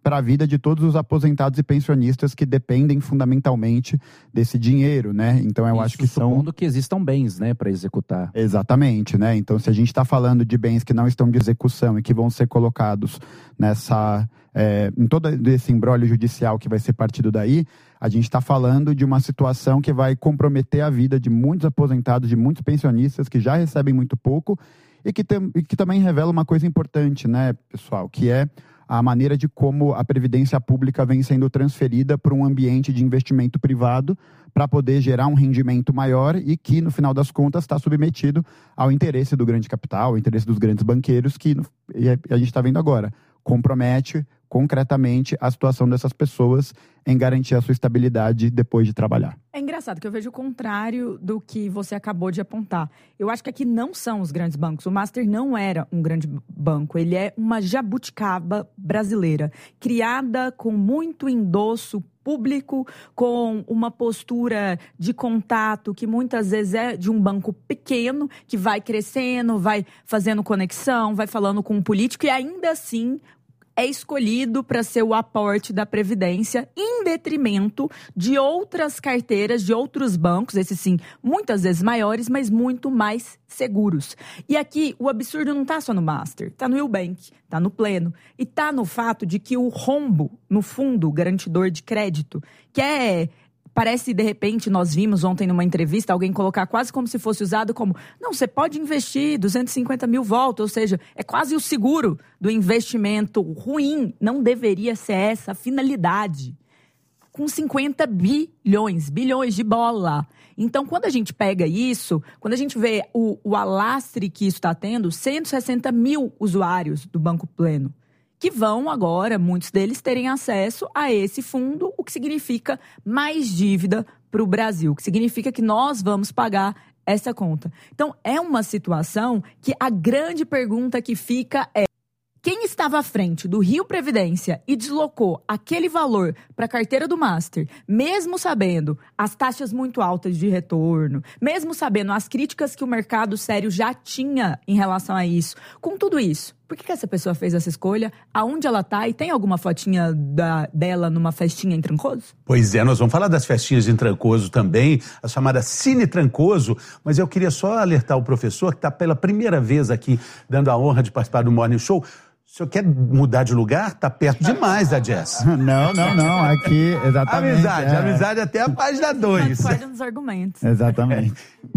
para a vida de todos os aposentados e pensionistas que dependem fundamentalmente desse dinheiro, né? Então eu Isso acho que são... supondo que existam bens, né, para executar. Exatamente, né? Então se a gente está falando de bens que não estão de execução e que vão ser colocados nessa... É, em todo esse imbróglio judicial que vai ser partido daí, a gente está falando de uma situação que vai comprometer a vida de muitos aposentados, de muitos pensionistas que já recebem muito pouco e que, tem, e que também revela uma coisa importante, né, pessoal, que é a maneira de como a previdência pública vem sendo transferida para um ambiente de investimento privado para poder gerar um rendimento maior e que, no final das contas, está submetido ao interesse do grande capital, ao interesse dos grandes banqueiros, que a gente está vendo agora, compromete concretamente a situação dessas pessoas em garantir a sua estabilidade depois de trabalhar. É engraçado que eu vejo o contrário do que você acabou de apontar. Eu acho que aqui não são os grandes bancos. O Master não era um grande banco. Ele é uma jabuticaba brasileira, criada com muito endosso público, com uma postura de contato que muitas vezes é de um banco pequeno, que vai crescendo, vai fazendo conexão, vai falando com um político e ainda assim é escolhido para ser o aporte da Previdência em detrimento de outras carteiras, de outros bancos, esses sim, muitas vezes maiores, mas muito mais seguros. E aqui, o absurdo não está só no Master, está no Eubank, está no Pleno, e está no fato de que o rombo no fundo garantidor de crédito, que é... Parece, de repente, nós vimos ontem numa entrevista alguém colocar quase como se fosse usado como não, você pode investir duzentos e cinquenta mil volta, ou seja, é quase o seguro do investimento ruim. Não deveria ser essa a finalidade. Com cinquenta bilhões, bilhões de bola. Então, quando a gente pega isso, quando a gente vê o, o alastre que isso está tendo, cento e sessenta mil usuários do Banco Pleno, que vão agora, muitos deles, terem acesso a esse fundo, o que significa mais dívida para o Brasil, o que significa que nós vamos pagar essa conta. Então, é uma situação que a grande pergunta que fica é: quem estava à frente do Rio Previdência e deslocou aquele valor para a carteira do Master, mesmo sabendo as taxas muito altas de retorno, mesmo sabendo as críticas que o mercado sério já tinha em relação a isso, com tudo isso, por que, que essa pessoa fez essa escolha? Aonde ela está? E tem alguma fotinha da, dela numa festinha em Trancoso? Pois é, nós vamos falar das festinhas em Trancoso também, a chamada Cine Trancoso, mas eu queria só alertar o professor que está pela primeira vez aqui dando a honra de participar do Morning Show. O senhor quer mudar de lugar? Está perto demais da Jess. Não, não, não. Aqui, exatamente. Amizade, é. amizade até a página dois. Acorda nos argumentos. Exatamente.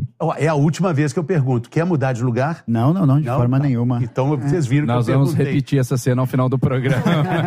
É a última vez que eu pergunto. Quer mudar de lugar? Não, não, não, de não? forma Tá. nenhuma. Então vocês viram que Nós eu vamos perguntei. repetir essa cena ao final do programa.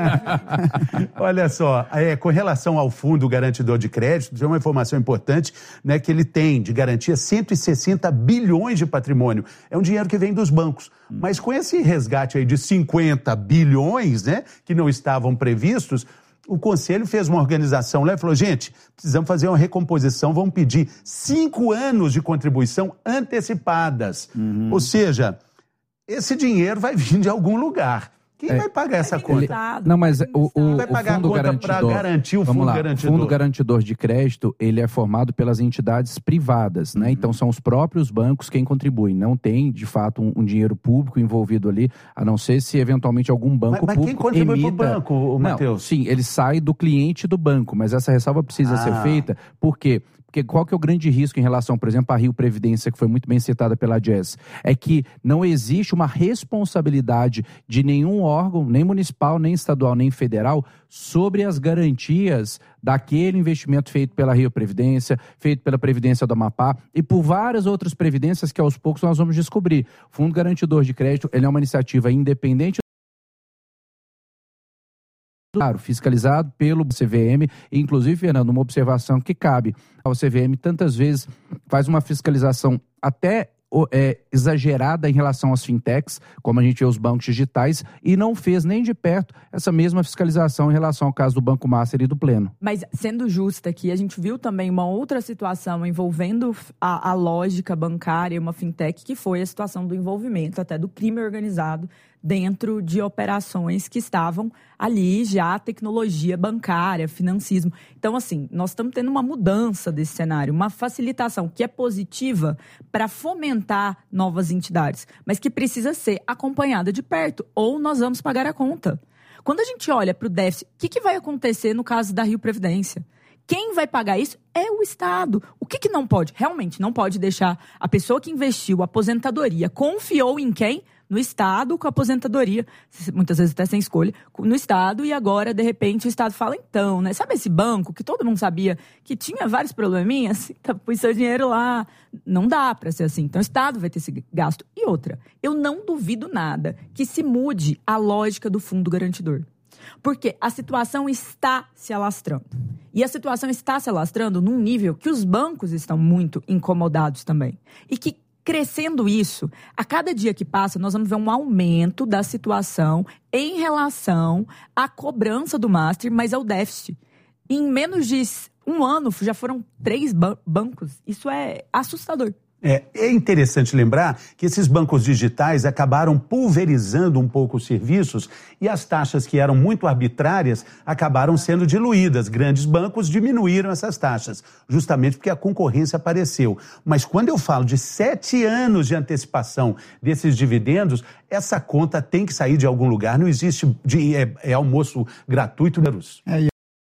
Olha só, é, com relação ao Fundo Garantidor de Crédito, tem uma informação importante, né, que ele tem de garantia cento e sessenta bilhões de patrimônio. É um dinheiro que vem dos bancos. Mas com esse resgate aí de cinquenta bilhões, né, que não estavam previstos, o Conselho fez uma organização lá e falou: gente, precisamos fazer uma recomposição, vamos pedir cinco anos de contribuição antecipadas. Uhum. Ou seja, esse dinheiro vai vir de algum lugar. Quem é, vai pagar essa conta? Ele, não, mas o, o, vai pagar o fundo a conta garantidor, para garantir o vamos fundo lá, garantidor. O fundo garantidor de crédito, ele é formado pelas entidades privadas, né? Uhum. Então são os próprios bancos quem contribuem. Não tem, de fato, um, um dinheiro público envolvido ali, a não ser se eventualmente algum banco mas, mas público quem contribui emita... para o banco, Matheus? Sim, ele sai do cliente do banco, mas essa ressalva precisa ah. ser feita, por quê? Porque qual que é o grande risco em relação, por exemplo, à Rio Previdência, que foi muito bem citada pela Jess? É que não existe uma responsabilidade de nenhum órgão, nem municipal, nem estadual, nem federal, sobre as garantias daquele investimento feito pela Rio Previdência, feito pela Previdência do Amapá e por várias outras previdências que aos poucos nós vamos descobrir. O Fundo Garantidor de Crédito, ele é uma iniciativa independente, claro, fiscalizado pelo C V M, inclusive, Fernando, uma observação que cabe ao C V M, tantas vezes faz uma fiscalização até é, exagerada em relação às fintechs, como a gente vê os bancos digitais, e não fez nem de perto essa mesma fiscalização em relação ao caso do Banco Master e do Pleno. Mas, sendo justa aqui, a gente viu também uma outra situação envolvendo a, a lógica bancária, uma fintech, que foi a situação do envolvimento até do crime organizado dentro de operações que estavam ali já, tecnologia bancária, financismo. Então, assim, nós estamos tendo uma mudança desse cenário, uma facilitação que é positiva para fomentar novas entidades, mas que precisa ser acompanhada de perto, ou nós vamos pagar a conta. Quando a gente olha para o déficit, o que, que vai acontecer no caso da Rio Previdência? Quem vai pagar isso é o Estado. O que, que não pode? Realmente não pode deixar a pessoa que investiu a aposentadoria, confiou em quem? No Estado, com a aposentadoria, muitas vezes até sem escolha, no Estado, e agora, de repente, o Estado fala, então, né? Sabe esse banco que todo mundo sabia que tinha vários probleminhas? Então, pôs seu dinheiro lá. Não dá para ser assim. Então, o Estado vai ter esse gasto. E outra, eu não duvido nada que se mude a lógica do fundo garantidor. Porque a situação está se alastrando. E a situação está se alastrando num nível que os bancos estão muito incomodados também. E que, crescendo isso, a cada dia que passa, nós vamos ver um aumento da situação em relação à cobrança do Master, mas ao déficit. Em menos de um ano, já foram três ban- bancos. Isso é assustador. É, é interessante lembrar que esses bancos digitais acabaram pulverizando um pouco os serviços e as taxas que eram muito arbitrárias acabaram sendo diluídas. Grandes bancos diminuíram essas taxas, justamente porque a concorrência apareceu. Mas quando eu falo de sete anos de antecipação desses dividendos, essa conta tem que sair de algum lugar. Não existe de, é, é almoço gratuito. É,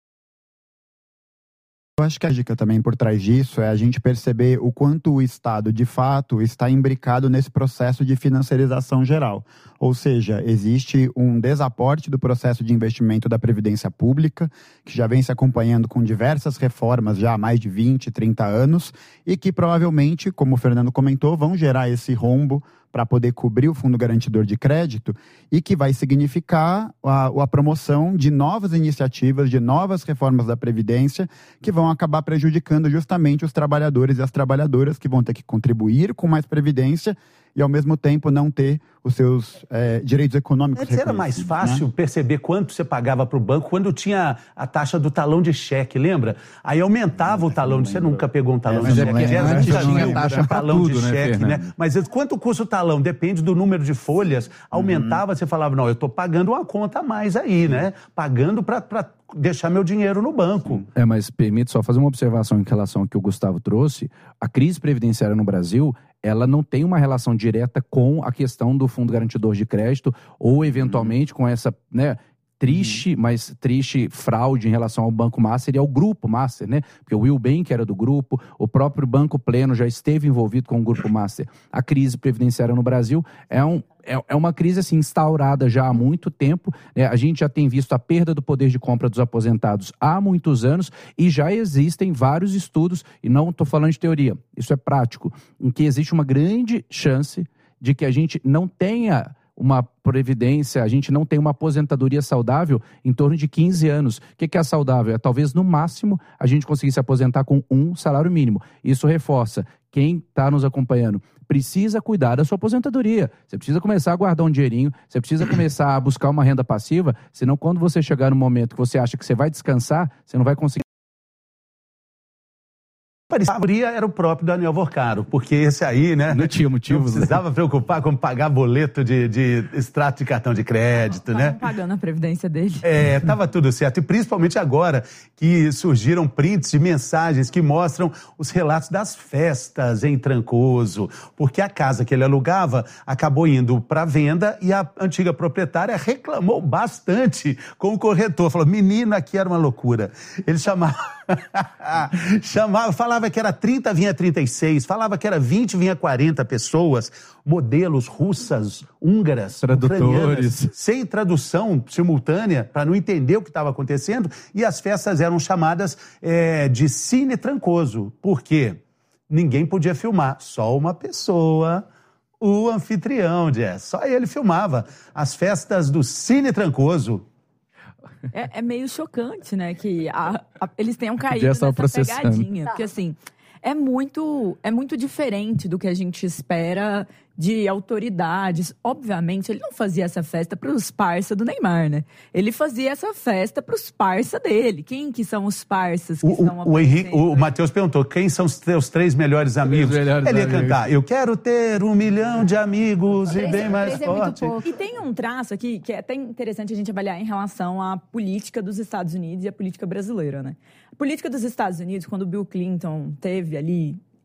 Eu acho que a dica também por trás disso é a gente perceber o quanto o Estado, de fato, está imbricado nesse processo de financiarização geral. Ou seja, existe um desaporte do processo de investimento da Previdência Pública, que já vem se acompanhando com diversas reformas já há mais de vinte, trinta anos, e que provavelmente, como o Fernando comentou, vão gerar esse rombo para poder cobrir o Fundo Garantidor de Crédito e que vai significar a, a promoção de novas iniciativas, de novas reformas da Previdência que vão acabar prejudicando justamente os trabalhadores e as trabalhadoras que vão ter que contribuir com mais Previdência e, ao mesmo tempo, não ter os seus é, direitos econômicos reconhecidos. Era mais fácil, né, perceber quanto você pagava para o banco quando tinha a taxa do talão de cheque, lembra? Aí aumentava o talão, você nunca pegou um talão é, de cheque. Mas é antes tinha, tinha taxa talão tudo, de né, cheque, Fernando? né? Mas quanto custa o talão? Depende do número de folhas. Aumentava, uhum. Você falava, não, eu estou pagando uma conta a mais aí, né? Pagando para deixar meu dinheiro no banco. É, mas permite só fazer uma observação em relação ao que o Gustavo trouxe. A crise previdenciária no Brasil, ela não tem uma relação direta com a questão do Fundo Garantidor de Crédito ou, eventualmente, com essa, né, triste, uhum. mas triste fraude em relação ao Banco Master e ao Grupo Master, né? Porque o Will Bank era do grupo, o próprio Banco Pleno já esteve envolvido com o Grupo Master. A crise previdenciária no Brasil é um É uma crise assim, instaurada já há muito tempo, né? A gente já tem visto a perda do poder de compra dos aposentados há muitos anos e já existem vários estudos, e não estou falando de teoria, isso é prático, em que existe uma grande chance de que a gente não tenha uma previdência, a gente não tem uma aposentadoria saudável em torno de quinze anos. O que é saudável? É talvez, no máximo, a gente conseguir se aposentar com um salário mínimo. Isso reforça. Quem está nos acompanhando precisa cuidar da sua aposentadoria. Você precisa começar a guardar um dinheirinho, você precisa começar a buscar uma renda passiva, senão quando você chegar no momento que você acha que você vai descansar, você não vai conseguir. Parecia era o próprio Daniel Vorcaro, porque esse aí, né? Não tinha motivos. Não precisava né? preocupar com pagar boleto de, de extrato de cartão de crédito, não, né? Pagando a previdência dele. É, tava tudo certo. E principalmente agora que surgiram prints de mensagens que mostram os relatos das festas em Trancoso, porque a casa que ele alugava acabou indo para venda e a antiga proprietária reclamou bastante com o corretor. Falou, menino, aqui era uma loucura. Ele chamava... chamava, falava que era trinta, vinha trinta e seis, falava que era vinte, vinha quarenta pessoas, modelos russas, húngaras, tradutores, sem tradução simultânea, para não entender o que estava acontecendo, e as festas eram chamadas é, de Cine Trancoso. Por quê? Ninguém podia filmar, só uma pessoa, o anfitrião, Jess, só ele filmava as festas do Cine Trancoso. É, é meio chocante, né, que a, a, eles tenham caído nessa pegadinha. Porque, assim, é muito, é muito diferente do que a gente espera de autoridades. Obviamente, ele não fazia essa festa para os parça do Neymar, né? Ele fazia essa festa para os parça dele. Quem que são os parças que o, estão o, Henrique, o Matheus perguntou, quem são os teus três melhores amigos? Três melhores ele ia amigos. Cantar, eu quero ter um milhão de amigos e bem mais forte. É e tem um traço aqui que é até interessante a gente avaliar em relação à política dos Estados Unidos e à política brasileira, né? A política dos Estados Unidos, quando o Bill Clinton teve ali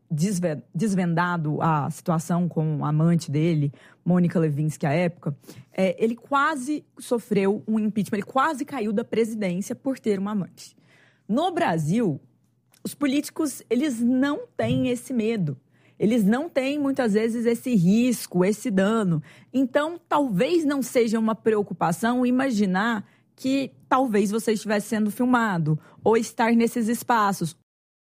desvendado a situação com a amante dele, Mônica Lewinsky, à época, é, ele quase sofreu um impeachment, ele quase caiu da presidência por ter uma amante. No Brasil, os políticos, eles não têm esse medo. Eles não têm, muitas vezes, esse risco, esse dano. Então, talvez não seja uma preocupação imaginar que talvez você estivesse sendo filmado ou estar nesses espaços.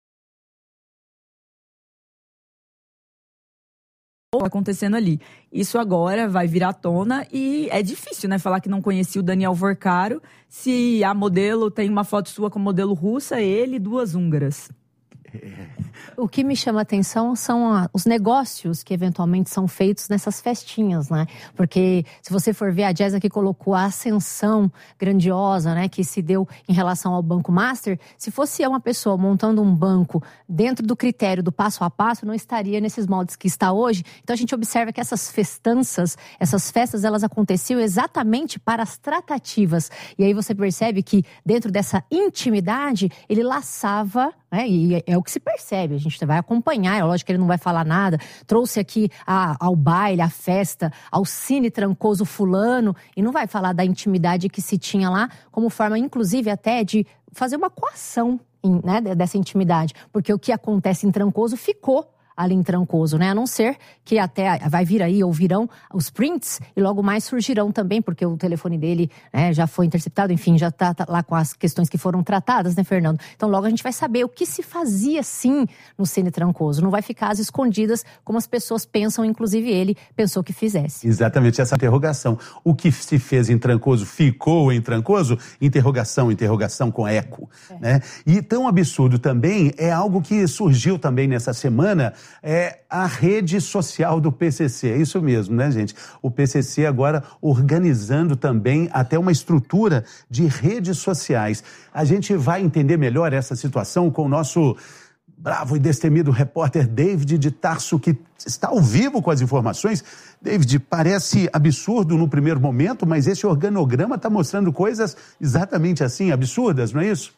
Acontecendo ali. Isso agora vai vir à tona e é difícil, né? Falar que não conhecia o Daniel Vorcaro se a modelo tem uma foto sua com modelo russa, ele e duas húngaras. O que me chama a atenção são a, os negócios que eventualmente são feitos nessas festinhas, né? Porque se você for ver, a Jazz aqui colocou a ascensão grandiosa, né, que se deu em relação ao Banco Master. Se fosse uma pessoa montando um banco dentro do critério do passo a passo, não estaria nesses moldes que está hoje. Então a gente observa que essas festanças, essas festas, elas aconteciam exatamente para as tratativas. E aí você percebe que dentro dessa intimidade, ele laçava, né, e é o que se percebe, a gente vai acompanhar, é lógico que ele não vai falar nada, trouxe aqui a, ao baile, à festa, ao Cine Trancoso fulano, e não vai falar da intimidade que se tinha lá, como forma, inclusive, até de fazer uma coação, né, dessa intimidade, porque o que acontece em Trancoso ficou ali em Trancoso, né? A não ser que até vai vir aí, ou virão os prints, e logo mais surgirão também, porque o telefone dele, né, já foi interceptado, enfim, já tá, tá lá com as questões que foram tratadas, né, Fernando? Então logo a gente vai saber o que se fazia, sim, no Cine Trancoso. Não vai ficar às escondidas, como as pessoas pensam, inclusive ele pensou que fizesse. Exatamente, essa interrogação. O que se fez em Trancoso ficou em Trancoso? Interrogação, interrogação com eco, é. né? E tão absurdo também é algo que surgiu também nessa semana, é a rede social do P C C, é isso mesmo, né, gente? O P C C agora organizando também até uma estrutura de redes sociais. A gente vai entender melhor essa situação com o nosso bravo e destemido repórter David de Tarso, que está ao vivo com as informações. David, parece absurdo no primeiro momento, mas esse organograma está mostrando coisas exatamente assim, absurdas, não é isso?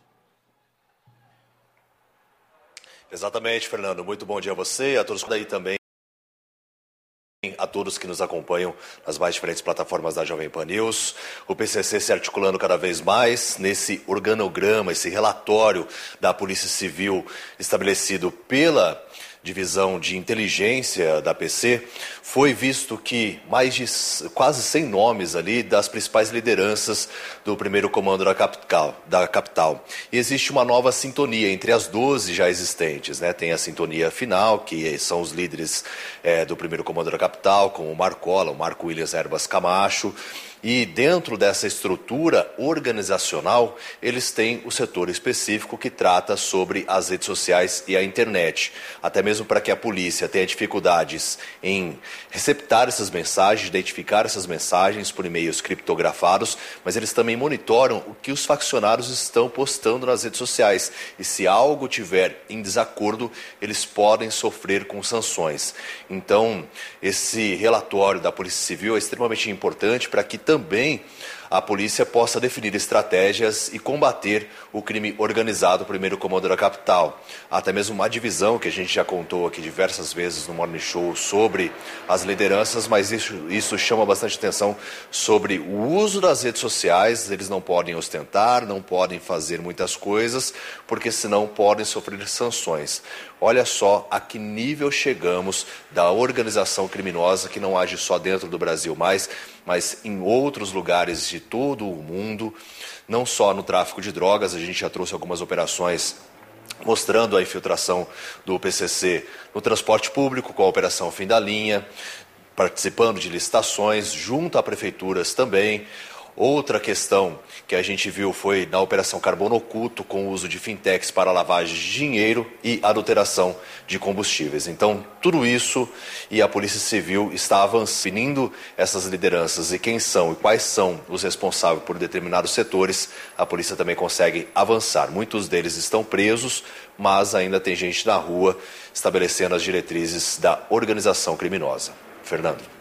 Exatamente, Fernando. Muito bom dia a você e a todos daí também, a todos que nos acompanham nas mais diferentes plataformas da Jovem Pan News. O P C C se articulando cada vez mais nesse organograma, esse relatório da Polícia Civil estabelecido pela Divisão de Inteligência da P C, foi visto que mais de quase cem nomes ali das principais lideranças do primeiro comando da capital. Da capital. E existe uma nova sintonia entre as doze já existentes, né? Tem a sintonia final, que são os líderes é, do primeiro comando da capital, como o Marcola, o Marco Williams Erbas Camacho. E dentro dessa estrutura organizacional, eles têm o setor específico que trata sobre as redes sociais e a internet. Até mesmo para que a polícia tenha dificuldades em receptar essas mensagens, identificar essas mensagens por e-mails criptografados, mas eles também monitoram o que os faccionários estão postando nas redes sociais. E se algo tiver em desacordo, eles podem sofrer com sanções. Então, esse relatório da Polícia Civil é extremamente importante para que também a polícia possa definir estratégias e combater o crime organizado, primeiro comando da capital. Até mesmo uma divisão que a gente já contou aqui diversas vezes no Morning Show sobre as lideranças, mas isso, isso chama bastante atenção sobre o uso das redes sociais. Eles não podem ostentar, não podem fazer muitas coisas, porque senão podem sofrer sanções. Olha só a que nível chegamos da organização criminosa que não age só dentro do Brasil mais, mas em outros lugares de todo o mundo, não só no tráfico de drogas. A gente já trouxe algumas operações mostrando a infiltração do P C C no transporte público, com a Operação Fim da Linha, participando de licitações junto a prefeituras também. Outra questão que a gente viu foi na Operação Carbono Oculto, com o uso de fintechs para lavagem de dinheiro e adulteração de combustíveis. Então, tudo isso, e a Polícia Civil está avançando, definindo essas lideranças e quem são e quais são os responsáveis por determinados setores. A polícia também consegue avançar. Muitos deles estão presos, mas ainda tem gente na rua estabelecendo as diretrizes da organização criminosa. Fernando.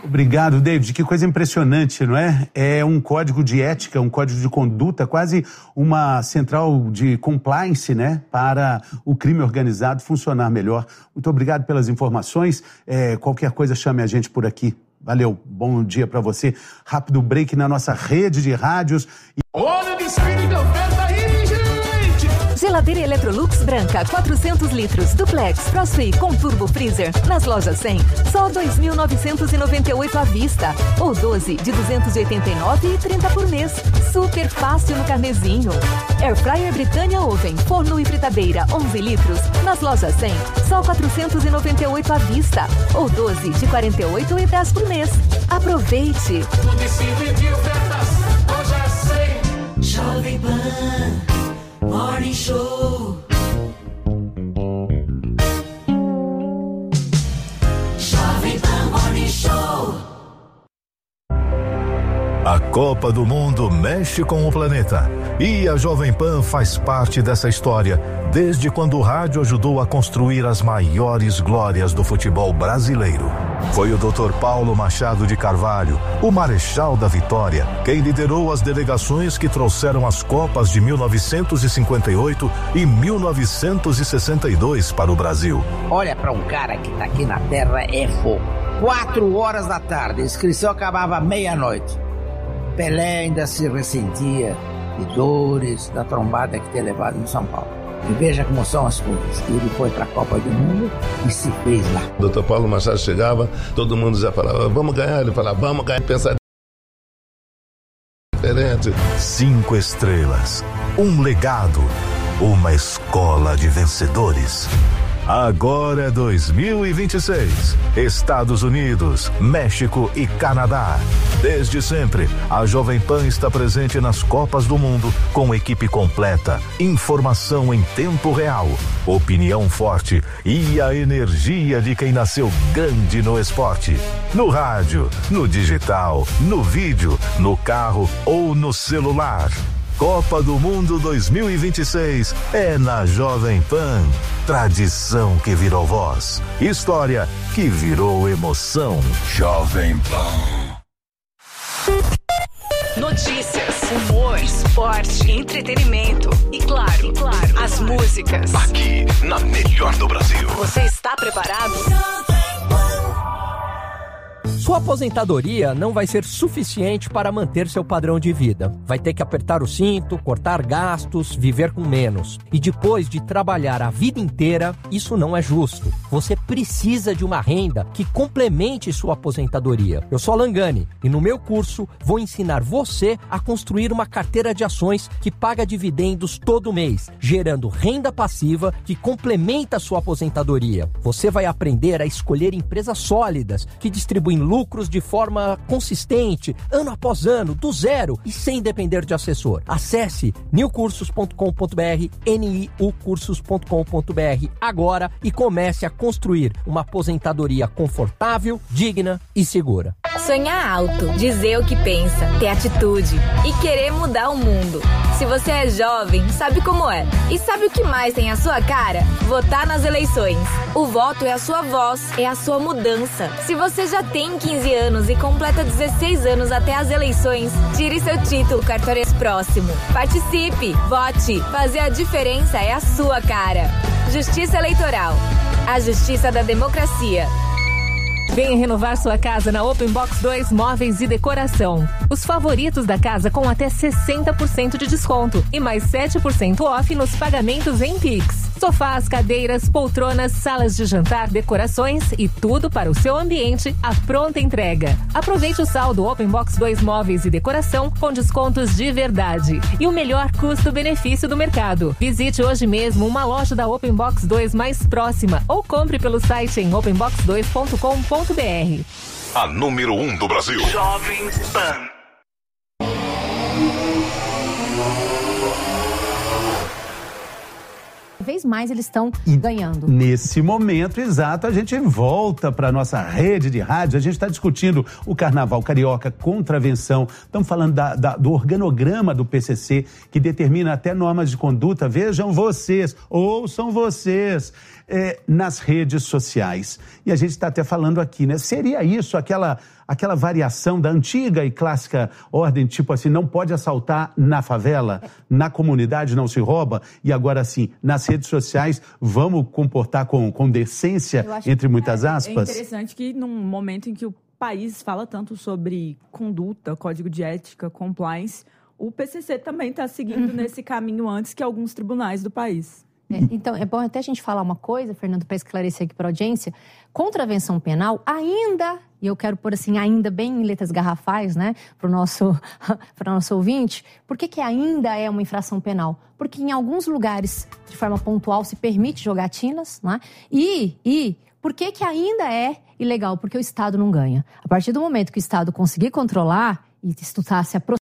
Obrigado, David. Que coisa impressionante, não é? É um código de ética, um código de conduta, quase uma central de compliance, né? Para o crime organizado funcionar melhor. Muito obrigado pelas informações. É, qualquer coisa, chame a gente por aqui. Valeu, bom dia para você. Rápido break na nossa rede de rádios. Olha o desfile de oferta aí, gente! Geladeira Electrolux branca, quatrocentos litros, duplex, Frostfree com turbo freezer. Nas lojas cem, só dois mil novecentos e noventa e oito à vista. Ou doze de duzentos e oitenta e nove reais e trinta por mês. Super fácil no carnezinho. Airfryer Britânia Oven, forno e fritadeira, onze litros. Nas lojas cem, só quatrocentos e noventa e oito à vista. Ou doze de quarenta e oito reais e dez por mês. Aproveite! O desfile de ofertas, hoje é cem. Jovem Pan Morning Show. Jovem Pan Morning Show. A Copa do Mundo mexe com o planeta e a Jovem Pan faz parte dessa história desde quando o rádio ajudou a construir as maiores glórias do futebol brasileiro. Foi o doutor Paulo Machado de Carvalho, o Marechal da Vitória, quem liderou as delegações que trouxeram as Copas de mil novecentos e cinquenta e oito e mil novecentos e sessenta e dois para o Brasil. Olha, para um cara que tá aqui na Terra é fogo. Quatro horas da tarde, a inscrição acabava meia-noite. Pelé ainda se ressentia de dores da trombada que tinha levado em São Paulo. E veja como são as coisas. Ele foi para a Copa do Mundo e se fez lá. O doutor Paulo Machado chegava, todo mundo já falava, vamos ganhar. Ele falava, vamos ganhar, pensar diferente. Cinco estrelas, um legado, uma escola de vencedores. Agora é dois mil e vinte e seis. Estados Unidos, México e Canadá. Desde sempre, a Jovem Pan está presente nas Copas do Mundo com equipe completa, informação em tempo real, opinião forte e a energia de quem nasceu grande no esporte. No rádio, no digital, no vídeo, no carro ou no celular. Copa do Mundo dois mil e vinte e seis é na Jovem Pan. Tradição que virou voz. História que virou emoção. Jovem Pan. Notícias, humor, esporte, entretenimento e claro, e claro, as músicas. Aqui, na melhor do Brasil. Você está preparado? Sua aposentadoria não vai ser suficiente para manter seu padrão de vida. Vai ter que apertar o cinto, cortar gastos, viver com menos. E depois de trabalhar a vida inteira, isso não é justo. Você precisa de uma renda que complemente sua aposentadoria. Eu sou Alan Gani e no meu curso vou ensinar você a construir uma carteira de ações que paga dividendos todo mês, gerando renda passiva que complementa sua aposentadoria. Você vai aprender a escolher empresas sólidas que distribuem lucros de forma consistente, ano após ano, do zero e sem depender de assessor. Acesse new cursos ponto com ponto b r, n i u cursos ponto com ponto b r agora e comece a construir uma aposentadoria confortável, digna e segura. Sonhar alto, dizer o que pensa, ter atitude e querer mudar o mundo. Se você é jovem, sabe como é. E sabe o que mais tem a sua cara? Votar nas eleições. O voto é a sua voz, é a sua mudança. Se você já tem quinze anos e completa dezesseis anos até as eleições, tire seu título cartório próximo. Participe, vote. Fazer a diferença é a sua cara. Justiça Eleitoral. A justiça da democracia. Venha renovar sua casa na Open Box dois Móveis e Decoração. Os favoritos da casa com até sessenta por cento de desconto e mais sete por cento off nos pagamentos em Pix. Sofás, cadeiras, poltronas, salas de jantar, decorações e tudo para o seu ambiente à pronta entrega. Aproveite o saldo Open Box dois Móveis e Decoração com descontos de verdade e o melhor custo-benefício do mercado. Visite hoje mesmo uma loja da Open Box dois mais próxima ou compre pelo site em open box dois ponto com ponto b r. A número um do Brasil. Jovem Pan. Cada vez mais eles estão ganhando. Nesse momento exato, a gente volta para a nossa rede de rádio. A gente está discutindo o Carnaval Carioca, contravenção. Estamos falando da, da, do organograma do P C C, que determina até normas de conduta. Vejam vocês, ouçam vocês. é, nas redes sociais. E a gente está até falando aqui, né? Seria isso aquela, aquela variação da antiga e clássica ordem, tipo assim, não pode assaltar na favela, na comunidade não se rouba, e agora sim, nas redes sociais, vamos comportar com, com decência, entre muitas aspas? É interessante que num momento em que o país fala tanto sobre conduta, código de ética, compliance, o P C C também está seguindo uhum. nesse caminho antes que alguns tribunais do país. É, então, é bom até a gente falar uma coisa, Fernando, para esclarecer aqui para a audiência. Contravenção penal ainda, e eu quero pôr assim, ainda bem em letras garrafais, né, para o nosso, para o nosso ouvinte. Por que que ainda é uma infração penal? Porque em alguns lugares, de forma pontual, se permite jogatinas, né? E, e por que que ainda é ilegal? Porque o Estado não ganha. A partir do momento que o Estado conseguir controlar e está se aproximando,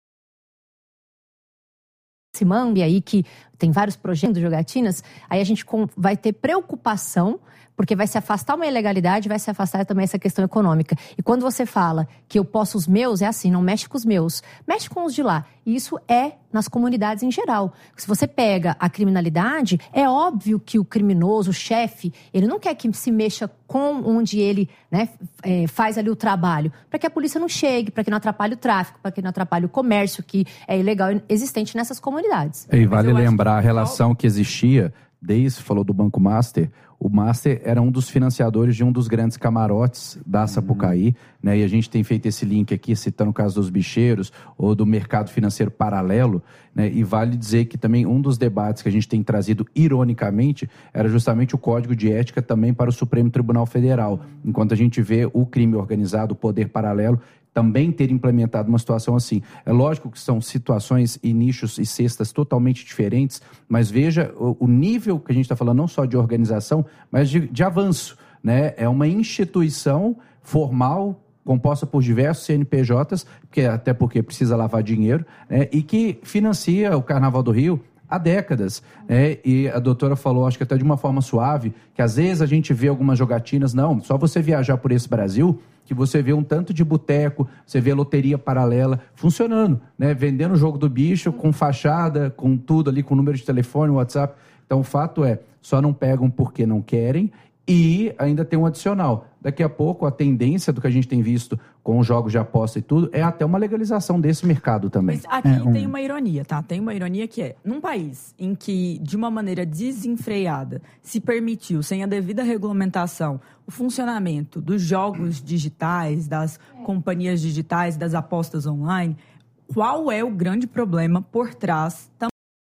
e aí que tem vários projetos de jogatinas, aí a gente vai ter preocupação, porque vai se afastar uma ilegalidade, vai se afastar também essa questão econômica. E quando você fala que eu posso os meus, é assim, não mexe com os meus, mexe com os de lá. E isso é nas comunidades em geral. Se você pega a criminalidade, é óbvio que o criminoso, o chefe, ele não quer que se mexa com onde ele, né, é, faz ali o trabalho, para que a polícia não chegue, para que não atrapalhe o tráfico, para que não atrapalhe o comércio que é ilegal existente nessas comunidades. E vale lembrar a relação que existia, desde falou do Banco Master. O Master era um dos financiadores de um dos grandes camarotes da Sapucaí, uhum. né? E a gente tem feito esse link aqui, citando o caso dos bicheiros ou do mercado financeiro paralelo, né? E vale dizer que também um dos debates que a gente tem trazido, ironicamente, era justamente o Código de Ética também para o Supremo Tribunal Federal. Enquanto a gente vê o crime organizado, o poder paralelo, também ter implementado uma situação assim. É lógico que são situações e nichos e cestas totalmente diferentes, mas veja o, o nível que a gente está falando, não só de organização, mas de, de avanço, né? É uma instituição formal, composta por diversos C N P Js, que, até porque precisa lavar dinheiro, né? E que financia o Carnaval do Rio há décadas, né? E a doutora falou, acho que até de uma forma suave, que às vezes a gente vê algumas jogatinas, não, só você viajar por esse Brasil que você vê um tanto de boteco, você vê loteria paralela funcionando, né? Vendendo o jogo do bicho com fachada, com tudo ali, com número de telefone, WhatsApp. Então o fato é, só não pegam porque não querem. E ainda tem um adicional. Daqui a pouco, a tendência do que a gente tem visto com os jogos de aposta e tudo é até uma legalização desse mercado também. Mas aqui é, um... tem uma ironia, tá? Tem uma ironia que é, num país em que, de uma maneira desenfreada, se permitiu, sem a devida regulamentação, o funcionamento dos jogos digitais, das companhias digitais, das apostas online, qual é o grande problema por trás também?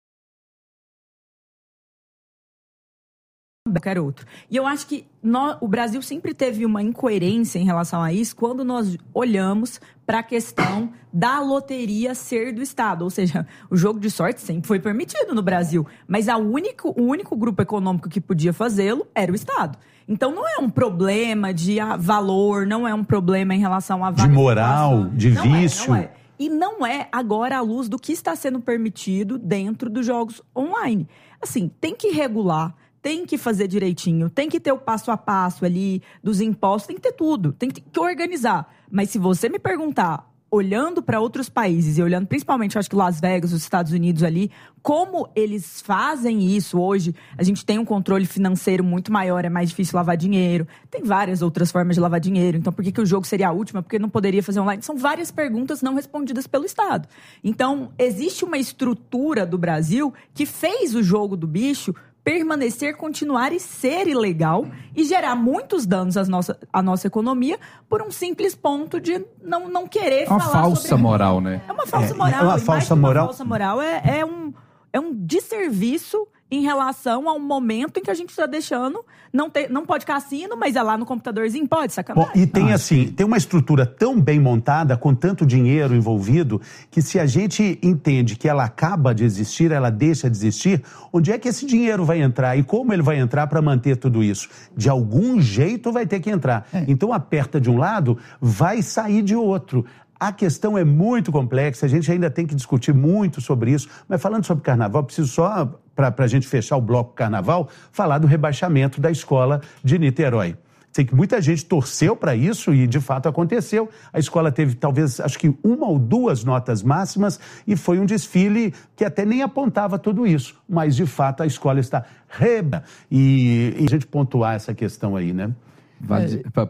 Qualquer outro. E eu acho que nós, o Brasil sempre teve uma incoerência em relação a isso quando nós olhamos para a questão da loteria ser do Estado. Ou seja, o jogo de sorte sempre foi permitido no Brasil, mas a único, o único grupo econômico que podia fazê-lo era o Estado. Então não é um problema de valor, não é um problema em relação a... De moral, de não vício... É, não é. E não é agora à luz do que está sendo permitido dentro dos jogos online. Assim, tem que regular, tem que fazer direitinho, tem que ter o passo a passo ali dos impostos, tem que ter tudo, tem que organizar. Mas se você me perguntar, olhando para outros países e olhando principalmente, eu acho que Las Vegas, os Estados Unidos ali, como eles fazem isso hoje, a gente tem um controle financeiro muito maior, é mais difícil lavar dinheiro, tem várias outras formas de lavar dinheiro, então por que, que o jogo seria a última? Porque não poderia fazer online? São várias perguntas não respondidas pelo Estado. Então, existe uma estrutura do Brasil que fez o jogo do bicho permanecer, continuar e ser ilegal e gerar muitos danos à nossa, à nossa economia por um simples ponto de não, não querer é uma falar falsa sobre... moral, né? É uma falsa é, moral. É uma e falsa mais que moral. Uma falsa moral é, é, um, é um desserviço em relação ao momento em que a gente está deixando, não, ter, não pode cassino, mas é lá no computadorzinho, pode, sacanagem. Bom, e tem assim, tem uma estrutura tão bem montada, com tanto dinheiro envolvido, que se a gente entende que ela acaba de existir, ela deixa de existir, onde é que esse dinheiro vai entrar e como ele vai entrar para manter tudo isso? De algum jeito vai ter que entrar. É. Então aperta de um lado, vai sair de outro. A questão é muito complexa, a gente ainda tem que discutir muito sobre isso, mas falando sobre carnaval, preciso só, para a gente fechar o bloco carnaval, falar do rebaixamento da escola de Niterói. Sei que muita gente torceu para isso e, de fato, aconteceu. A escola teve, talvez, acho que uma ou duas notas máximas e foi um desfile que até nem apontava tudo isso. Mas, de fato, a escola está reba. E, e a gente pontuar essa questão aí, né? Vale, é...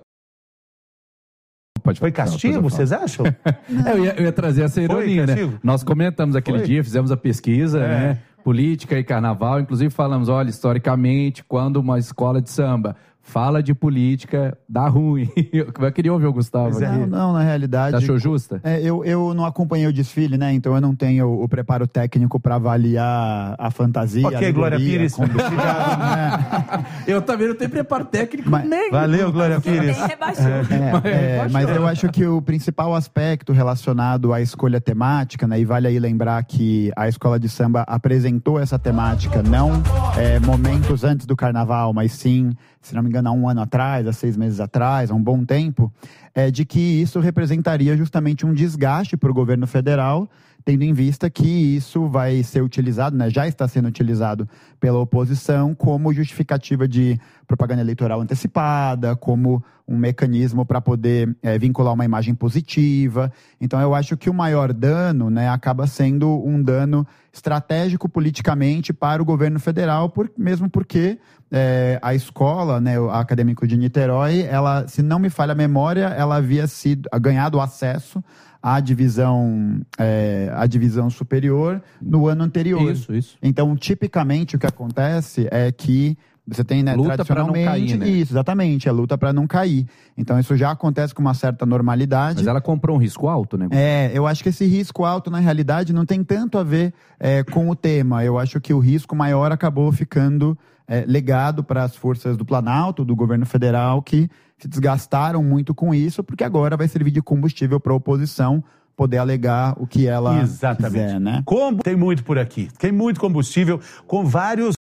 Pode Foi castigo, vocês acham? É, eu, ia, eu ia trazer essa ironia, né? Nós comentamos aquele Foi. dia, fizemos a pesquisa, É. né? Política e carnaval, inclusive falamos, olha, historicamente, quando uma escola de samba fala de política, dá ruim. Eu queria ouvir o Gustavo aqui. Não, não, na realidade... Você achou justa? É, eu, eu não acompanhei o desfile, né? Então eu não tenho o preparo técnico para avaliar a fantasia. Ok, a Glória alegoria, Pires. Obrigado, né? Eu também não tenho preparo técnico Mas- nem. Valeu, Glória Pires. É, é, mas eu acho que o principal aspecto relacionado à escolha temática, né, e vale aí lembrar que a escola de samba apresentou essa temática não é, momentos antes do carnaval, mas sim, se não me engano, há um ano atrás, há seis meses atrás, há um bom tempo, é de que isso representaria justamente um desgaste para o governo federal, tendo em vista que isso vai ser utilizado, né, já está sendo utilizado pela oposição como justificativa de propaganda eleitoral antecipada, como um mecanismo para poder é, vincular uma imagem positiva. Então, eu acho que o maior dano, né, acaba sendo um dano estratégico politicamente para o governo federal, por, mesmo porque é, a escola, né, a Acadêmico de Niterói, ela, se não me falha a memória, ela havia sido, ganhado acesso à divisão, é, à divisão superior no ano anterior. Isso, isso. Então, tipicamente, o que acontece é que você tem, né, Luta pra não tradicionalmente, cair, né? isso, exatamente, é luta para não cair. Então, isso já acontece com uma certa normalidade. Mas ela comprou um risco alto, né? É, eu acho que esse risco alto, na realidade, não tem tanto a ver é, com o tema. Eu acho que o risco maior acabou ficando é, legado para as forças do Planalto, do governo federal, que se desgastaram muito com isso, porque agora vai servir de combustível para a oposição poder alegar o que ela Exatamente. quiser, né? Como tem muito por aqui, tem muito combustível com vários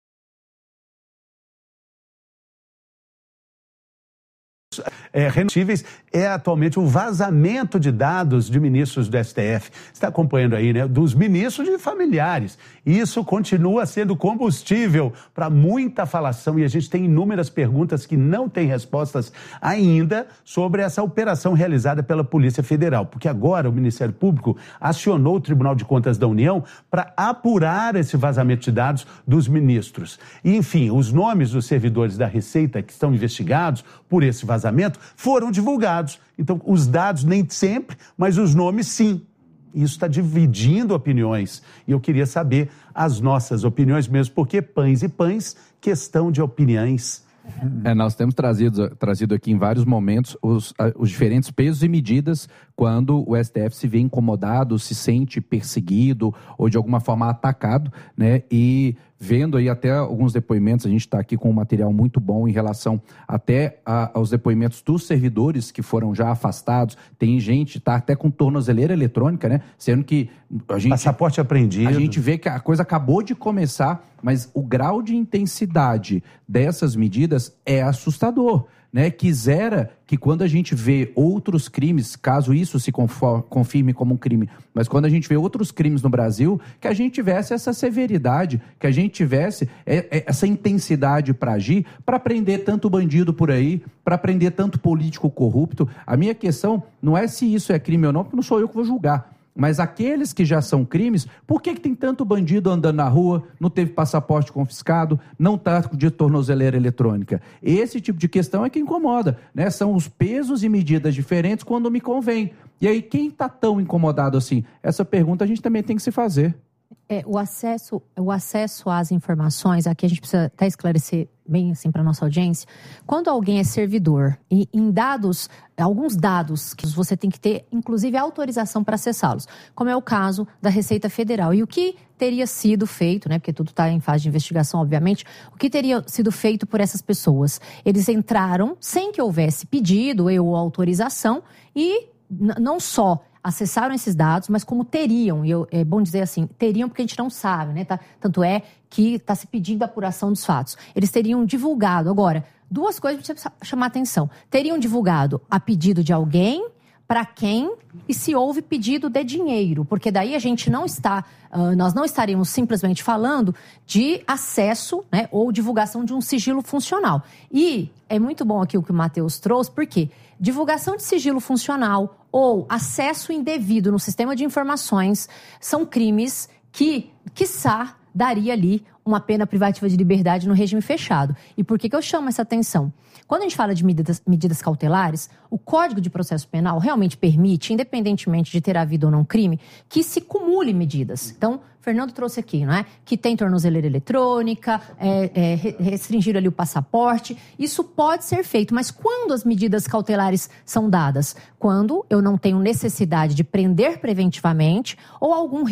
É, renováveis é atualmente o vazamento de dados de ministros do S T F. Você está acompanhando aí, né? Dos ministros e familiares. Isso continua sendo combustível para muita falação e a gente tem inúmeras perguntas que não têm respostas ainda sobre essa operação realizada pela Polícia Federal. Porque agora o Ministério Público acionou o Tribunal de Contas da União para apurar esse vazamento de dados dos ministros. E, enfim, os nomes dos servidores da Receita que estão investigados por esse vazamento foram divulgados. Então, os dados nem sempre, mas os nomes sim. Isso está dividindo opiniões. E eu queria saber as nossas opiniões mesmo, porque pães e pães, questão de opiniões. É, nós temos trazido, trazido aqui em vários momentos os, os diferentes pesos e medidas quando o S T F se vê incomodado, se sente perseguido ou de alguma forma atacado, né? E vendo aí até alguns depoimentos, a gente está aqui com um material muito bom em relação até a, aos depoimentos dos servidores que foram já afastados. Tem gente, está até com tornozeleira eletrônica, né? Sendo que a gente... Passaporte apreendido. A gente vê que a coisa acabou de começar, mas o grau de intensidade dessas medidas é assustador, né? Quisera que quando a gente vê outros crimes, caso isso se confor- confirme como um crime, mas quando a gente vê outros crimes no Brasil, que a gente tivesse essa severidade, que a gente tivesse essa intensidade para agir, para prender tanto bandido por aí, para prender tanto político corrupto. A minha questão não é se isso é crime ou não, porque não sou eu que vou julgar. Mas aqueles que já são crimes, por que que tem tanto bandido andando na rua, não teve passaporte confiscado, não está de tornozeleira eletrônica? Esse tipo de questão é que incomoda, né? São os pesos e medidas diferentes quando me convém. E aí, quem está tão incomodado assim? Essa pergunta a gente também tem que se fazer. É, o acesso, o acesso às informações, aqui a gente precisa até esclarecer bem assim para nossa audiência. Quando alguém é servidor e em dados, alguns dados que você tem que ter, inclusive autorização para acessá-los, como é o caso da Receita Federal. E o que teria sido feito, né, porque tudo está em fase de investigação, obviamente, o que teria sido feito por essas pessoas? Eles entraram sem que houvesse pedido ou autorização e n- não só acessaram esses dados, mas como teriam, e eu, é bom dizer assim, teriam porque a gente não sabe, né? Tá, tanto é que está se pedindo a apuração dos fatos. Eles teriam divulgado. Agora, duas coisas para você chamar a atenção. Teriam divulgado a pedido de alguém para quem e se houve pedido de dinheiro, porque daí a gente não está, uh, nós não estaríamos simplesmente falando de acesso, né, ou divulgação de um sigilo funcional. E é muito bom aqui o que o Matheus trouxe, porque divulgação de sigilo funcional ou acesso indevido no sistema de informações são crimes que, quiçá, daria ali uma pena privativa de liberdade no regime fechado. E por que que eu chamo essa atenção? Quando a gente fala de medidas, medidas cautelares, o Código de Processo Penal realmente permite, independentemente de ter havido ou não crime, que se cumule medidas. Então, Fernando trouxe aqui, não é? Que tem tornozeleira eletrônica, é, é, restringir ali o passaporte. Isso pode ser feito, mas quando as medidas cautelares são dadas? Quando eu não tenho necessidade de prender preventivamente ou algum